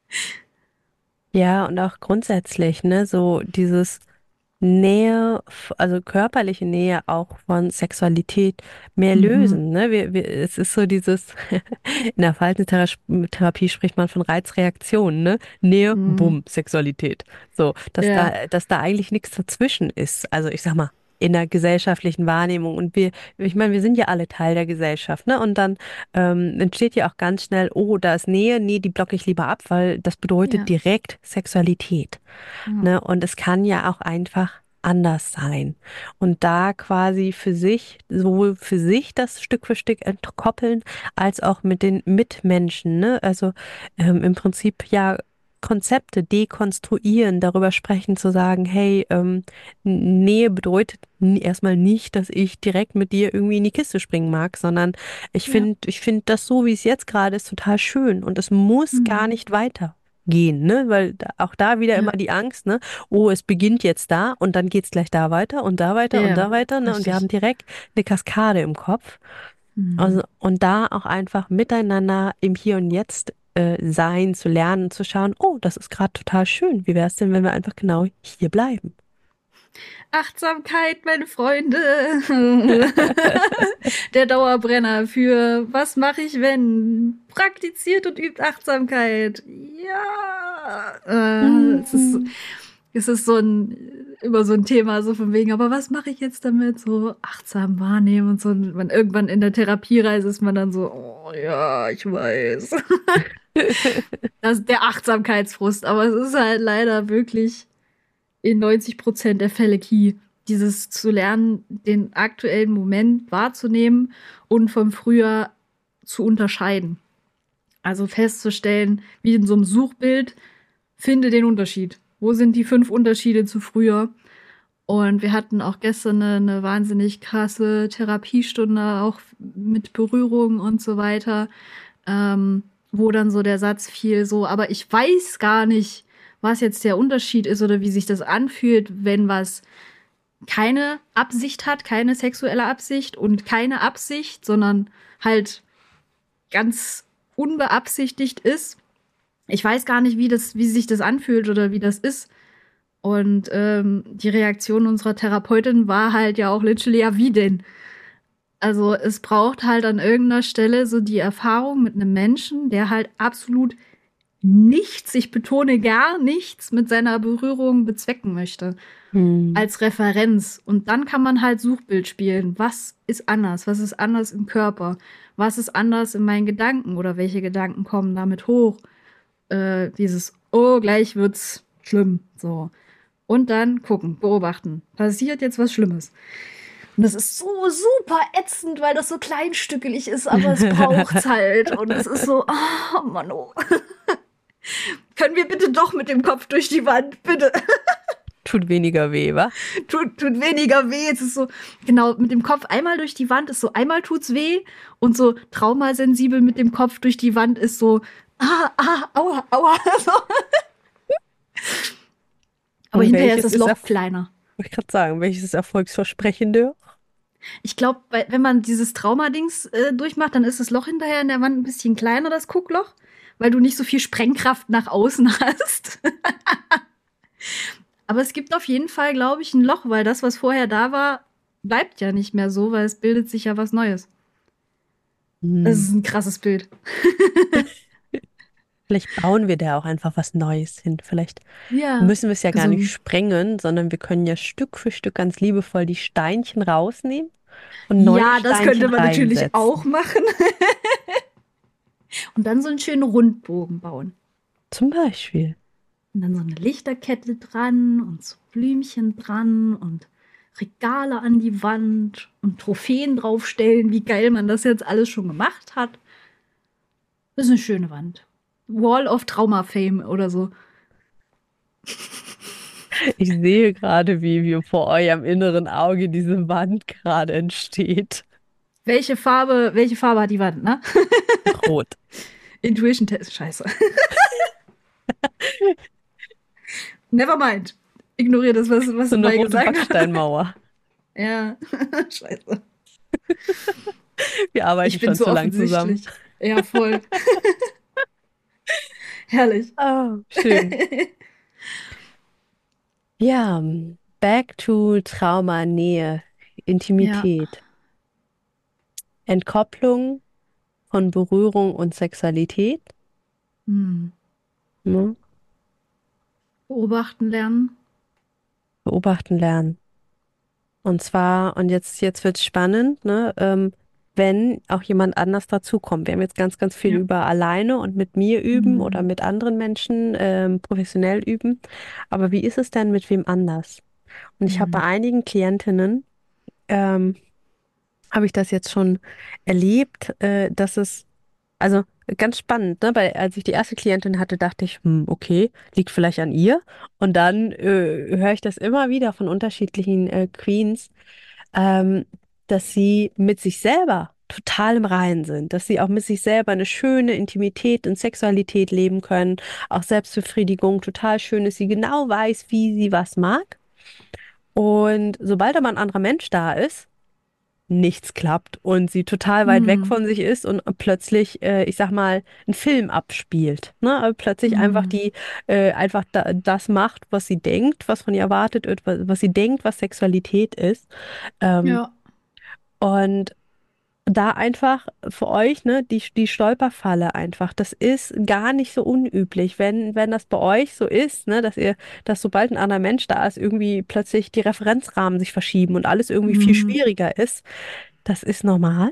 Ja, und auch grundsätzlich, ne, so dieses Nähe, also körperliche Nähe auch von Sexualität mehr Mhm. lösen, ne? Wir, wir, es ist so dieses, in der Verhaltenstherapie spricht man von Reizreaktion, ne? Nähe, Mhm. bumm, Sexualität. So, dass Ja. da, dass da eigentlich nichts dazwischen ist. Also ich sag mal, in der gesellschaftlichen Wahrnehmung. Und wir, ich meine, wir sind ja alle Teil der Gesellschaft, ne? Und dann ähm, entsteht ja auch ganz schnell, oh, da ist Nähe, nee, die blocke ich lieber ab, weil das bedeutet Ja. direkt Sexualität. Ja. Ne? Und es kann ja auch einfach anders sein. Und da quasi für sich, sowohl für sich das Stück für Stück entkoppeln, als auch mit den Mitmenschen, ne? Also ähm, im Prinzip ja Konzepte dekonstruieren, darüber sprechen, zu sagen, hey, ähm, Nähe bedeutet n- erstmal nicht, dass ich direkt mit dir irgendwie in die Kiste springen mag, sondern ich Ja. finde, ich finde das so, wie es jetzt gerade ist, total schön und es muss gar Mhm. nicht weiter. gehen, ne? Weil da, auch da wieder immer Ja, die Angst, ne? Oh, es beginnt jetzt da und dann geht's gleich da weiter und da weiter und ja, da weiter, ne? Und wir haben richtig. direkt eine Kaskade im Kopf. Also, Mhm. und da auch einfach miteinander im Hier und Jetzt äh, sein, zu lernen, zu schauen, oh, das ist gerade total schön. Wie wäre es denn, wenn wir einfach genau hier bleiben? Achtsamkeit, meine Freunde. Der Dauerbrenner für was mache ich, wenn? Praktiziert und übt Achtsamkeit. Ja. Äh, es ist, Mm. es ist so ein, immer so ein Thema, so von wegen, aber was mache ich jetzt damit? So achtsam wahrnehmen und so. Und man irgendwann in der Therapiereise ist man dann so, oh ja, ich weiß. Das ist der Achtsamkeitsfrust, aber es ist halt leider wirklich in neunzig Prozent der Fälle key. Dieses zu lernen, den aktuellen Moment wahrzunehmen und vom Früher zu unterscheiden. Also festzustellen, wie in so einem Suchbild, finde den Unterschied. Wo sind die fünf Unterschiede zu früher? Und wir hatten auch gestern eine, eine wahnsinnig krasse Therapiestunde, auch mit Berührung und so weiter, ähm, wo dann so der Satz fiel, so, aber ich weiß gar nicht, was jetzt der Unterschied ist oder wie sich das anfühlt, wenn was keine Absicht hat, keine sexuelle Absicht und keine Absicht, sondern halt ganz unbeabsichtigt ist. Ich weiß gar nicht, wie das, wie sich das anfühlt oder wie das ist. Und ähm, die Reaktion unserer Therapeutin war halt ja auch literally, ja, wie denn? Also es braucht halt an irgendeiner Stelle so die Erfahrung mit einem Menschen, der halt absolut nichts, ich betone gar nichts, mit seiner Berührung bezwecken möchte. Hm. Als Referenz. Und dann kann man halt Suchbild spielen. Was ist anders? Was ist anders im Körper? Was ist anders in meinen Gedanken? Oder welche Gedanken kommen damit hoch? Äh, dieses, oh, gleich wird's schlimm. So. Und dann gucken, beobachten. Passiert jetzt was Schlimmes. Und das ist so super ätzend, weil das so kleinstückelig ist, aber es braucht's halt. Und es ist so, oh Mann, oh. Können wir bitte doch mit dem Kopf durch die Wand, bitte. Tut weniger weh, wa? Tut, tut weniger weh. Es ist so, genau, mit dem Kopf einmal durch die Wand ist so, einmal tut's weh. Und so traumasensibel mit dem Kopf durch die Wand ist so, ah, ah, aua, aua. So. Aber Und hinterher ist welches das ist Loch erf- kleiner. Wollte ich gerade sagen, welches ist erfolgsversprechender? Ich glaube, wenn man dieses Traumadings äh, durchmacht, dann ist das Loch hinterher in der Wand ein bisschen kleiner, das Guckloch, weil du nicht so viel Sprengkraft nach außen hast. Aber es gibt auf jeden Fall, glaube ich, ein Loch, weil das, was vorher da war, bleibt ja nicht mehr so, weil es bildet sich ja was Neues. Das Hm. ist ein krasses Bild. Vielleicht bauen wir da auch einfach was Neues hin. Vielleicht Ja. müssen wir es ja gar Also, nicht sprengen, sondern wir können ja Stück für Stück ganz liebevoll die Steinchen rausnehmen und neue ja, das könnte Steinchen man natürlich auch reinsetzen. machen. Und dann so einen schönen Rundbogen bauen. Zum Beispiel. Und dann so eine Lichterkette dran und so Blümchen dran und Regale an die Wand und Trophäen draufstellen, wie geil man das jetzt alles schon gemacht hat. Das ist eine schöne Wand. Wall of Trauma Fame oder so. Ich sehe gerade, wie, wie vor eurem inneren Auge diese Wand gerade entsteht. Welche Farbe, welche Farbe hat die Wand, ne? Rot. Intuition Test, scheiße. Never mind. Ignoriere das, was, was So du eine mal rote gesagt hast. Backsteinmauer. Ja, scheiße. Wir arbeiten Ich bin schon so zu lang zusammen. offensichtlich. Ja, voll. Herrlich. Oh, schön. Ja, back to Trauma, Nähe, Ja. Intimität, Entkopplung von Berührung und Sexualität. Hm. Ne? Beobachten lernen. Beobachten lernen. Und zwar, und jetzt, jetzt wird es spannend, ne? Ähm, wenn auch jemand anders dazukommt. Wir haben jetzt ganz, ganz viel Ja. über alleine und mit mir üben oder Hm. mit anderen Menschen ähm, professionell üben. Aber wie ist es denn mit wem anders? Und ich habe bei Hm. einigen Klientinnen, ähm, habe ich das jetzt schon erlebt, äh, dass es, also ganz spannend, ne? Weil als ich die erste Klientin hatte, dachte ich, hm, okay, liegt vielleicht an ihr. Und dann äh, höre ich das immer wieder von unterschiedlichen äh, Queens, ähm, dass sie mit sich selber total im Reinen sind, dass sie auch mit sich selber eine schöne Intimität und Sexualität leben können, auch Selbstbefriedigung total schön ist, sie genau weiß, wie sie was mag. Und sobald aber ein anderer Mensch da ist, nichts klappt und sie total weit weg Hm. von sich ist und plötzlich, äh, ich sag mal, einen Film abspielt. Ne? Also plötzlich einfach Hm. die, äh, einfach da, das macht, was sie denkt, was von ihr erwartet wird, was, was sie denkt, was Sexualität ist. Ähm, Ja. und da einfach für euch, ne, die, die Stolperfalle einfach, das ist gar nicht so unüblich, wenn, wenn das bei euch so ist, ne, dass ihr, dass sobald ein anderer Mensch da ist, irgendwie plötzlich die Referenzrahmen sich verschieben und alles irgendwie viel Hm. schwieriger ist. Das ist normal.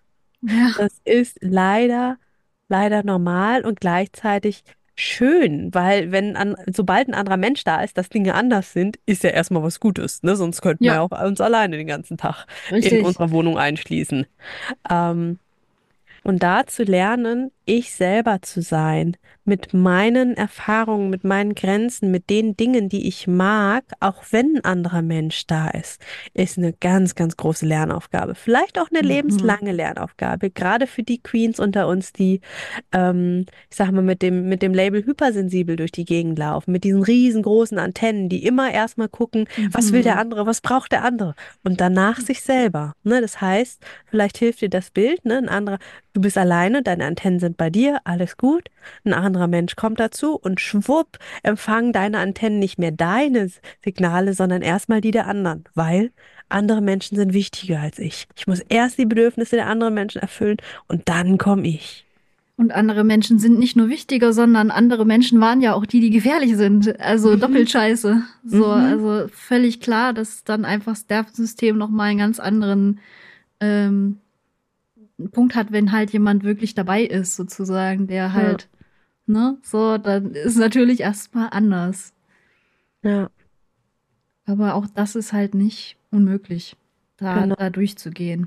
Ja. Das ist leider, leider normal und gleichzeitig schön, weil wenn an, sobald ein anderer Mensch da ist, dass Dinge anders sind, ist ja erstmal was Gutes, ne? Sonst könnten wir ja Ja, auch uns alleine den ganzen Tag in richtig. unserer Wohnung einschließen. Ähm, und da zu lernen, ich selber zu sein, mit meinen Erfahrungen, mit meinen Grenzen, mit den Dingen, die ich mag, auch wenn ein anderer Mensch da ist, ist eine ganz, ganz große Lernaufgabe. Vielleicht auch eine Mhm. lebenslange Lernaufgabe, gerade für die Queens unter uns, die ähm, ich sag mal, mit dem, mit dem Label hypersensibel durch die Gegend laufen, mit diesen riesengroßen Antennen, die immer erstmal gucken, was will der Mhm. andere, was braucht der andere und danach sich selber. Ne? Das heißt, vielleicht hilft dir das Bild, ne? Ein anderer, du bist alleine, deine Antennen sind bei dir, alles gut. Ein anderer Mensch kommt dazu und schwupp, empfangen deine Antennen nicht mehr deine Signale, sondern erstmal die der anderen, weil andere Menschen sind wichtiger als ich. Ich muss erst die Bedürfnisse der anderen Menschen erfüllen und dann komme ich. Und andere Menschen sind nicht nur wichtiger, sondern andere Menschen waren ja auch die, die gefährlich sind. Also Mhm. doppelt scheiße. So, Mhm. also völlig klar, dass dann einfach das Nervensystem noch mal einen ganz anderen ähm, Punkt hat, wenn halt jemand wirklich dabei ist, sozusagen, der Ja, halt, ne, so, dann ist natürlich erstmal anders. ja, Aber auch das ist halt nicht unmöglich, da, genau. da durchzugehen.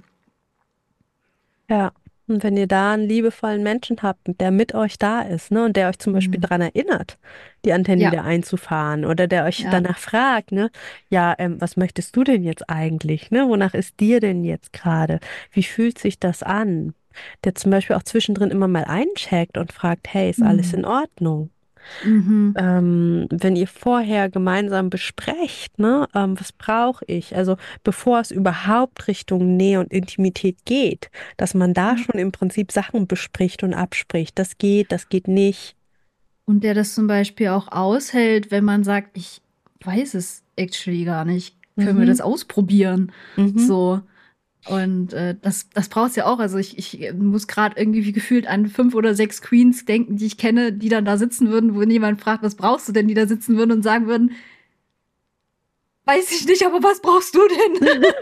Ja. Und wenn ihr da einen liebevollen Menschen habt, der mit euch da ist, ne, und der euch zum Beispiel Hm. daran erinnert, die Antennen Ja, wieder einzufahren, oder der euch ja. danach fragt, ne, ja, ähm, was möchtest du denn jetzt eigentlich, ne, wonach ist dir denn jetzt gerade? Wie fühlt sich das an? Der zum Beispiel auch zwischendrin immer mal eincheckt und fragt, hey, ist alles Hm. in Ordnung? Mhm. ähm, wenn ihr vorher gemeinsam besprecht, ne, ähm, was brauche ich? Also bevor es überhaupt Richtung Nähe und Intimität geht, dass man da Ja. schon im Prinzip Sachen bespricht und abspricht. Das geht, das geht nicht. Und der das zum Beispiel auch aushält, wenn man sagt, ich weiß es actually gar nicht. Können wir Mhm, das ausprobieren? mhm, So. Und äh, das, das braucht es ja auch. Also ich, ich muss gerade irgendwie wie gefühlt an fünf oder sechs Queens denken, die ich kenne, die dann da sitzen würden, wo jemand fragt, was brauchst du denn, die da sitzen würden und sagen würden, weiß ich nicht, aber was brauchst du denn?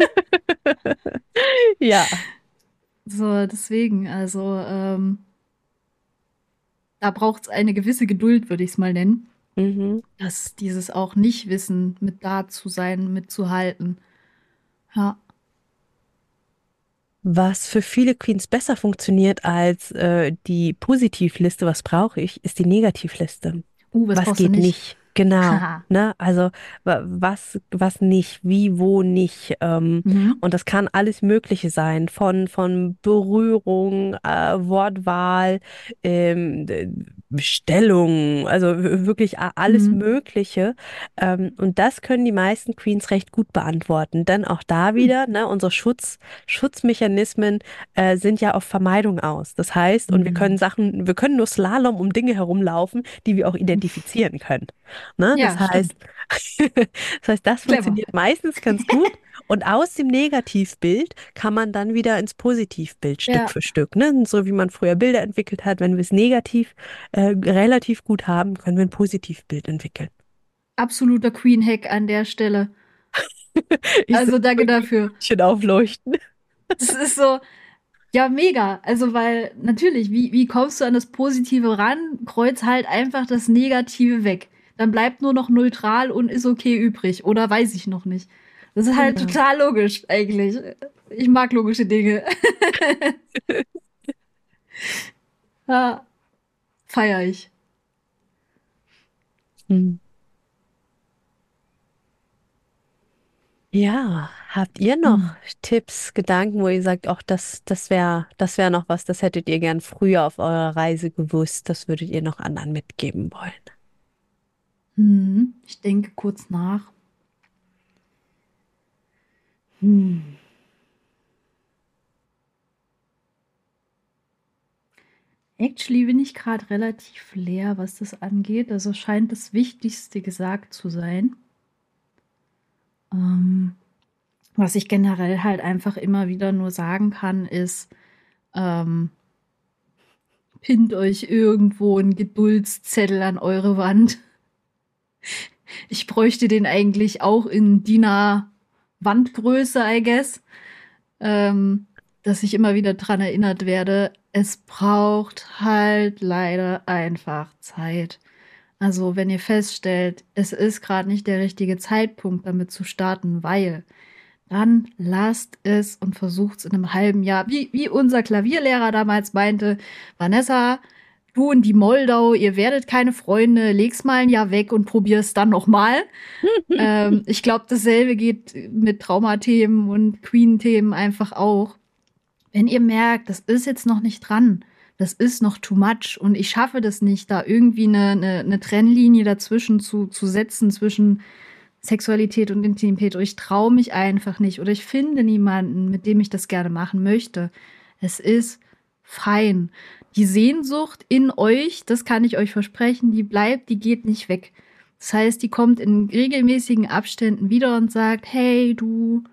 Ja, So, deswegen, also ähm, da braucht es eine gewisse Geduld, würde ich es mal nennen. mhm. Dass dieses auch Nicht-Wissen mit da zu sein, mitzuhalten. Ja. Was für viele Queens besser funktioniert als äh, die Positivliste, was brauche ich, ist die Negativliste. Uh, was Was brauchst du geht nicht? nicht? Genau. Haha. Ne? Also wa- was, was nicht, wie, wo nicht. Ähm, Mhm. und das kann alles Mögliche sein, von, von Berührung, äh, Wortwahl, ähm, d- Stellung, also w- wirklich a- alles Mhm. Mögliche. Ähm, und das können die meisten Queens recht gut beantworten. Denn auch da Hm. wieder, ne, unsere Schutz, Schutzmechanismen äh, sind ja auf Vermeidung aus. Das heißt, und wir können Mhm. Sachen, wir können nur Slalom um Dinge herumlaufen, die wir auch identifizieren können. Ne? Das Ja, heißt, stimmt. das heißt, das Clever. funktioniert meistens ganz gut. Und aus dem Negativbild kann man dann wieder ins Positivbild Stück Ja, für Stück. Ne? So wie man früher Bilder entwickelt hat, wenn wir es negativ äh, relativ gut haben, können wir ein Positivbild entwickeln. absoluter Queen-Hack an der Stelle. Ich sehe Also danke ein dafür. Glühwürmchen aufleuchten. Das ist so, ja, mega. Also, weil natürlich, wie, wie kommst du an das Positive ran? Kreuz halt einfach das Negative weg. Dann bleibt nur noch neutral und ist okay übrig. Oder weiß ich noch nicht. Das ist halt Genau. total logisch, eigentlich. Ich mag logische Dinge. Ja, feier ich. Hm. Ja, Habt ihr noch Hm. Tipps, Gedanken, wo ihr sagt, auch das, das wäre, das wäre noch was, das hättet ihr gern früher auf eurer Reise gewusst, das würdet ihr noch anderen mitgeben wollen? Hm. Ich denke kurz nach. Hm. Actually bin ich gerade relativ leer, was das angeht. Also scheint das Wichtigste gesagt zu sein. Ähm, was ich generell halt einfach immer wieder nur sagen kann, ist, ähm, pinnt euch irgendwo einen Geduldszettel an eure Wand. Ich bräuchte den eigentlich auch in D I N A-Wandgröße, I guess. Ähm, dass ich immer wieder dran erinnert werde, es braucht halt leider einfach Zeit. Also, wenn ihr feststellt, es ist gerade nicht der richtige Zeitpunkt, damit zu starten, weil, dann lasst es und versucht es in einem halben Jahr. Wie, wie unser Klavierlehrer damals meinte, Vanessa, du und die Moldau, ihr werdet keine Freunde, leg's mal ein Jahr weg und probier's dann noch mal. Ähm, ich glaube, dasselbe geht mit Traumathemen und Queen-Themen einfach auch. Wenn ihr merkt, das ist jetzt noch nicht dran, das ist noch too much und ich schaffe das nicht, da irgendwie eine, eine, eine Trennlinie dazwischen zu, zu setzen, zwischen Sexualität und Intimität, oder ich traue mich einfach nicht oder ich finde niemanden, mit dem ich das gerne machen möchte. Es ist fein. Die Sehnsucht in euch, das kann ich euch versprechen, die bleibt, die geht nicht weg. Das heißt, die kommt in regelmäßigen Abständen wieder und sagt, hey, du,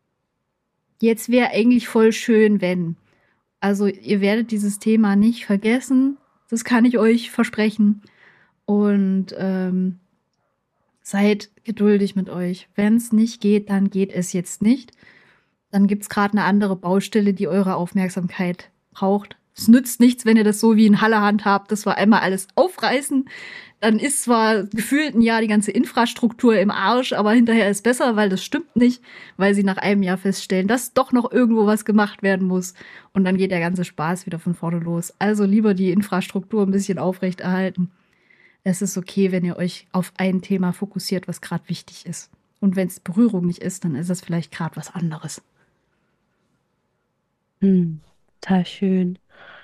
jetzt wäre eigentlich voll schön, wenn. Also ihr werdet dieses Thema nicht vergessen, das kann ich euch versprechen. Und ähm, seid geduldig mit euch. Wenn es nicht geht, dann geht es jetzt nicht. Dann gibt es gerade eine andere Baustelle, die eure Aufmerksamkeit braucht. Es nützt nichts, wenn ihr das so wie in Halle handhabt, dass wir einmal alles aufreißen. Dann ist zwar gefühlt ein Jahr die ganze Infrastruktur im Arsch, aber hinterher ist besser, weil das stimmt nicht, weil sie nach einem Jahr feststellen, dass doch noch irgendwo was gemacht werden muss. Und dann geht der ganze Spaß wieder von vorne los. Also lieber die Infrastruktur ein bisschen aufrechterhalten. Es ist okay, wenn ihr euch auf ein Thema fokussiert, was gerade wichtig ist. Und wenn es Berührung nicht ist, dann ist es vielleicht gerade was anderes. Hm, total schön.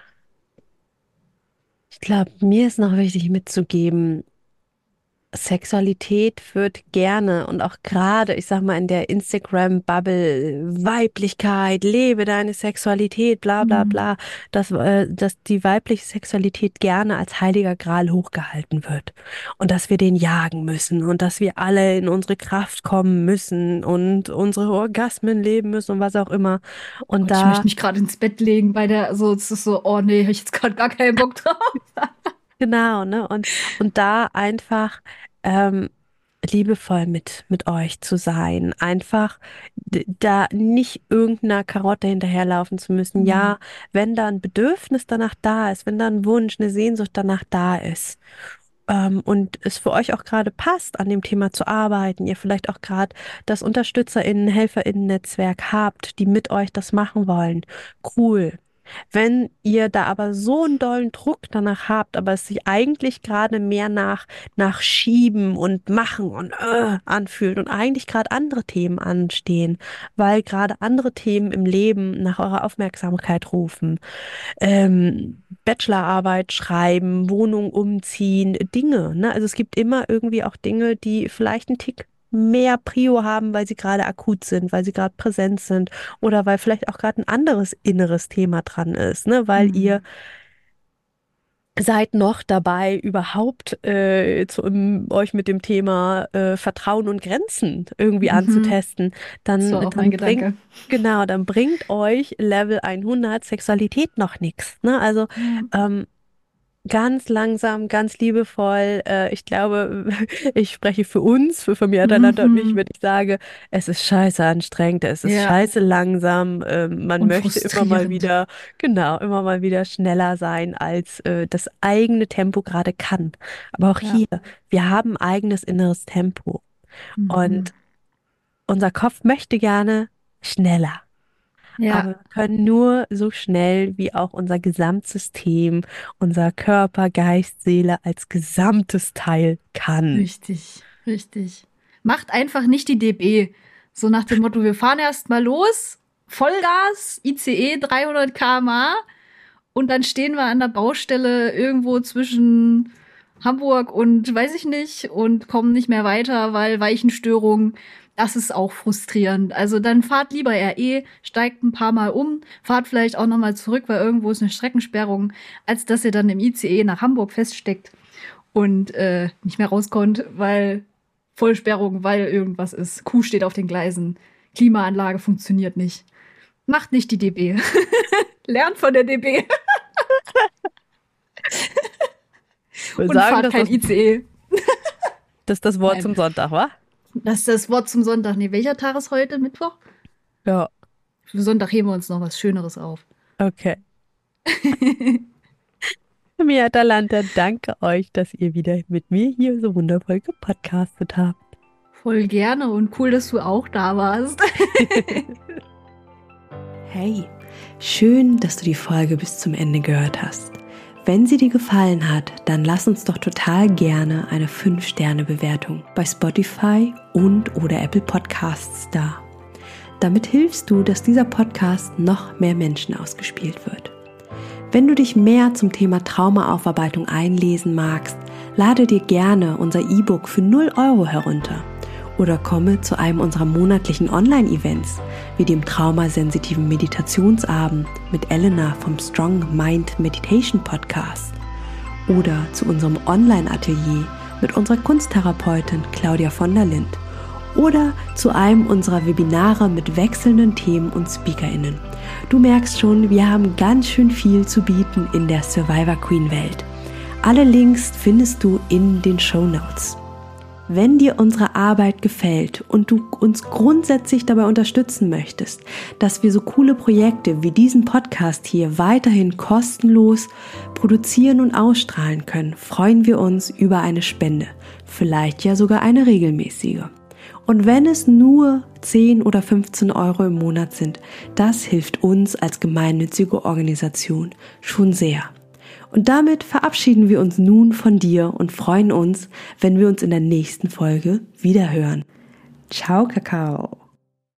Ich glaube, mir ist noch wichtig mitzugeben, Sexualität wird gerne und auch gerade, ich sag mal, in der Instagram-Bubble, Weiblichkeit, lebe deine Sexualität, bla bla Mhm. bla, dass, äh, dass die weibliche Sexualität gerne als heiliger Gral hochgehalten wird und dass wir den jagen müssen und dass wir alle in unsere Kraft kommen müssen und unsere Orgasmen leben müssen und was auch immer. Und Gott, ich möchte da mich gerade ins Bett legen bei der, so, es ist so, oh nee, hab ich jetzt gerade gar keinen Bock drauf. Genau, ne? Und, und da einfach ähm, liebevoll mit, mit euch zu sein. Einfach d- da nicht irgendeiner Karotte hinterherlaufen zu müssen. Mhm. Ja, wenn da ein Bedürfnis danach da ist, wenn da ein Wunsch, eine Sehnsucht danach da ist, ähm, und es für euch auch gerade passt, an dem Thema zu arbeiten, ihr vielleicht auch gerade das UnterstützerInnen, HelferInnen-Netzwerk habt, die mit euch das machen wollen, cool. Wenn ihr da aber so einen dollen Druck danach habt, aber es sich eigentlich gerade mehr nach, nach Schieben und Machen und äh, anfühlt und eigentlich gerade andere Themen anstehen, weil gerade andere Themen im Leben nach eurer Aufmerksamkeit rufen, ähm, Bachelorarbeit schreiben, Wohnung umziehen, Dinge, ne? Also es gibt immer irgendwie auch Dinge, die vielleicht einen Tick mehr Prio haben, weil sie gerade akut sind, weil sie gerade präsent sind oder weil vielleicht auch gerade ein anderes inneres Thema dran ist, ne? Weil ihr Mhm. seid noch dabei, überhaupt äh, zu, um, euch mit dem Thema äh, Vertrauen und Grenzen irgendwie Mhm. anzutesten, Das dann, war auch mein dann bringt, Gedanke. genau, dann bringt euch Level hundert Sexualität noch nichts. Ne? Also Ja. ähm, ganz langsam, ganz liebevoll. Äh, ich glaube, ich spreche für uns, für Familie Atalanta und mich, Mhm. wenn ich sage, es ist scheiße anstrengend, es ist Ja. scheiße langsam. Ähm, man Und möchte immer mal frustrierend. wieder, genau, immer mal wieder schneller sein, als äh, das eigene Tempo gerade kann. Aber auch Ja. hier, wir haben eigenes inneres Tempo Mhm. und unser Kopf möchte gerne schneller. Aber Ja, wir können nur so schnell, wie auch unser Gesamtsystem, unser Körper, Geist, Seele als gesamtes Teil kann. richtig, richtig. Macht einfach nicht die D B. So nach dem Motto, wir fahren erst mal los, Vollgas, I C E dreihundert Kilometer pro Stunde und dann stehen wir an der Baustelle irgendwo zwischen Hamburg und weiß ich nicht und kommen nicht mehr weiter, weil Weichenstörung. Das ist auch frustrierend. Also dann fahrt lieber R E, steigt ein paar Mal um, fahrt vielleicht auch noch mal zurück, weil irgendwo ist eine Streckensperrung, als dass ihr dann im I C E nach Hamburg feststeckt und äh, nicht mehr rauskommt, weil Vollsperrung, weil irgendwas ist. Kuh steht auf den Gleisen, Klimaanlage funktioniert nicht. Macht nicht die D B. Lernt von der D B. Und sagen, fahrt kein das, I C E. Das ist das Wort Nein. zum Sonntag, wa? Das ist das Wort zum Sonntag. Nee, welcher Tag ist heute? Mittwoch? Ja. Für Sonntag heben wir uns noch was Schöneres auf. Okay. Mia Atalanta, danke euch, dass ihr wieder mit mir hier so wundervoll gepodcastet habt. Voll gerne und cool, dass du auch da warst. Hey, schön, dass du die Folge bis zum Ende gehört hast. Wenn sie dir gefallen hat, dann lass uns doch total gerne eine fünf Sterne Bewertung bei Spotify und oder Apple Podcasts da. Damit hilfst du, dass dieser Podcast noch mehr Menschen ausgespielt wird. Wenn du dich mehr zum Thema Traumaaufarbeitung einlesen magst, lade dir gerne unser E-Book für null Euro herunter oder komme zu einem unserer monatlichen Online-Events, wie dem traumasensitiven Meditationsabend mit Elena vom Strong Mind Meditation Podcast oder zu unserem Online-Atelier mit unserer Kunsttherapeutin Claudia von der Lind oder zu einem unserer Webinare mit wechselnden Themen und SpeakerInnen. Du merkst schon, wir haben ganz schön viel zu bieten in der Survivor Queen Welt. Alle Links findest du in den Shownotes. Wenn dir unsere Arbeit gefällt und du uns grundsätzlich dabei unterstützen möchtest, dass wir so coole Projekte wie diesen Podcast hier weiterhin kostenlos produzieren und ausstrahlen können, freuen wir uns über eine Spende, vielleicht ja sogar eine regelmäßige. Und wenn es nur zehn oder fünfzehn Euro im Monat sind, das hilft uns als gemeinnützige Organisation schon sehr. Und damit verabschieden wir uns nun von dir und freuen uns, wenn wir uns in der nächsten Folge wiederhören. Ciao, Kakao!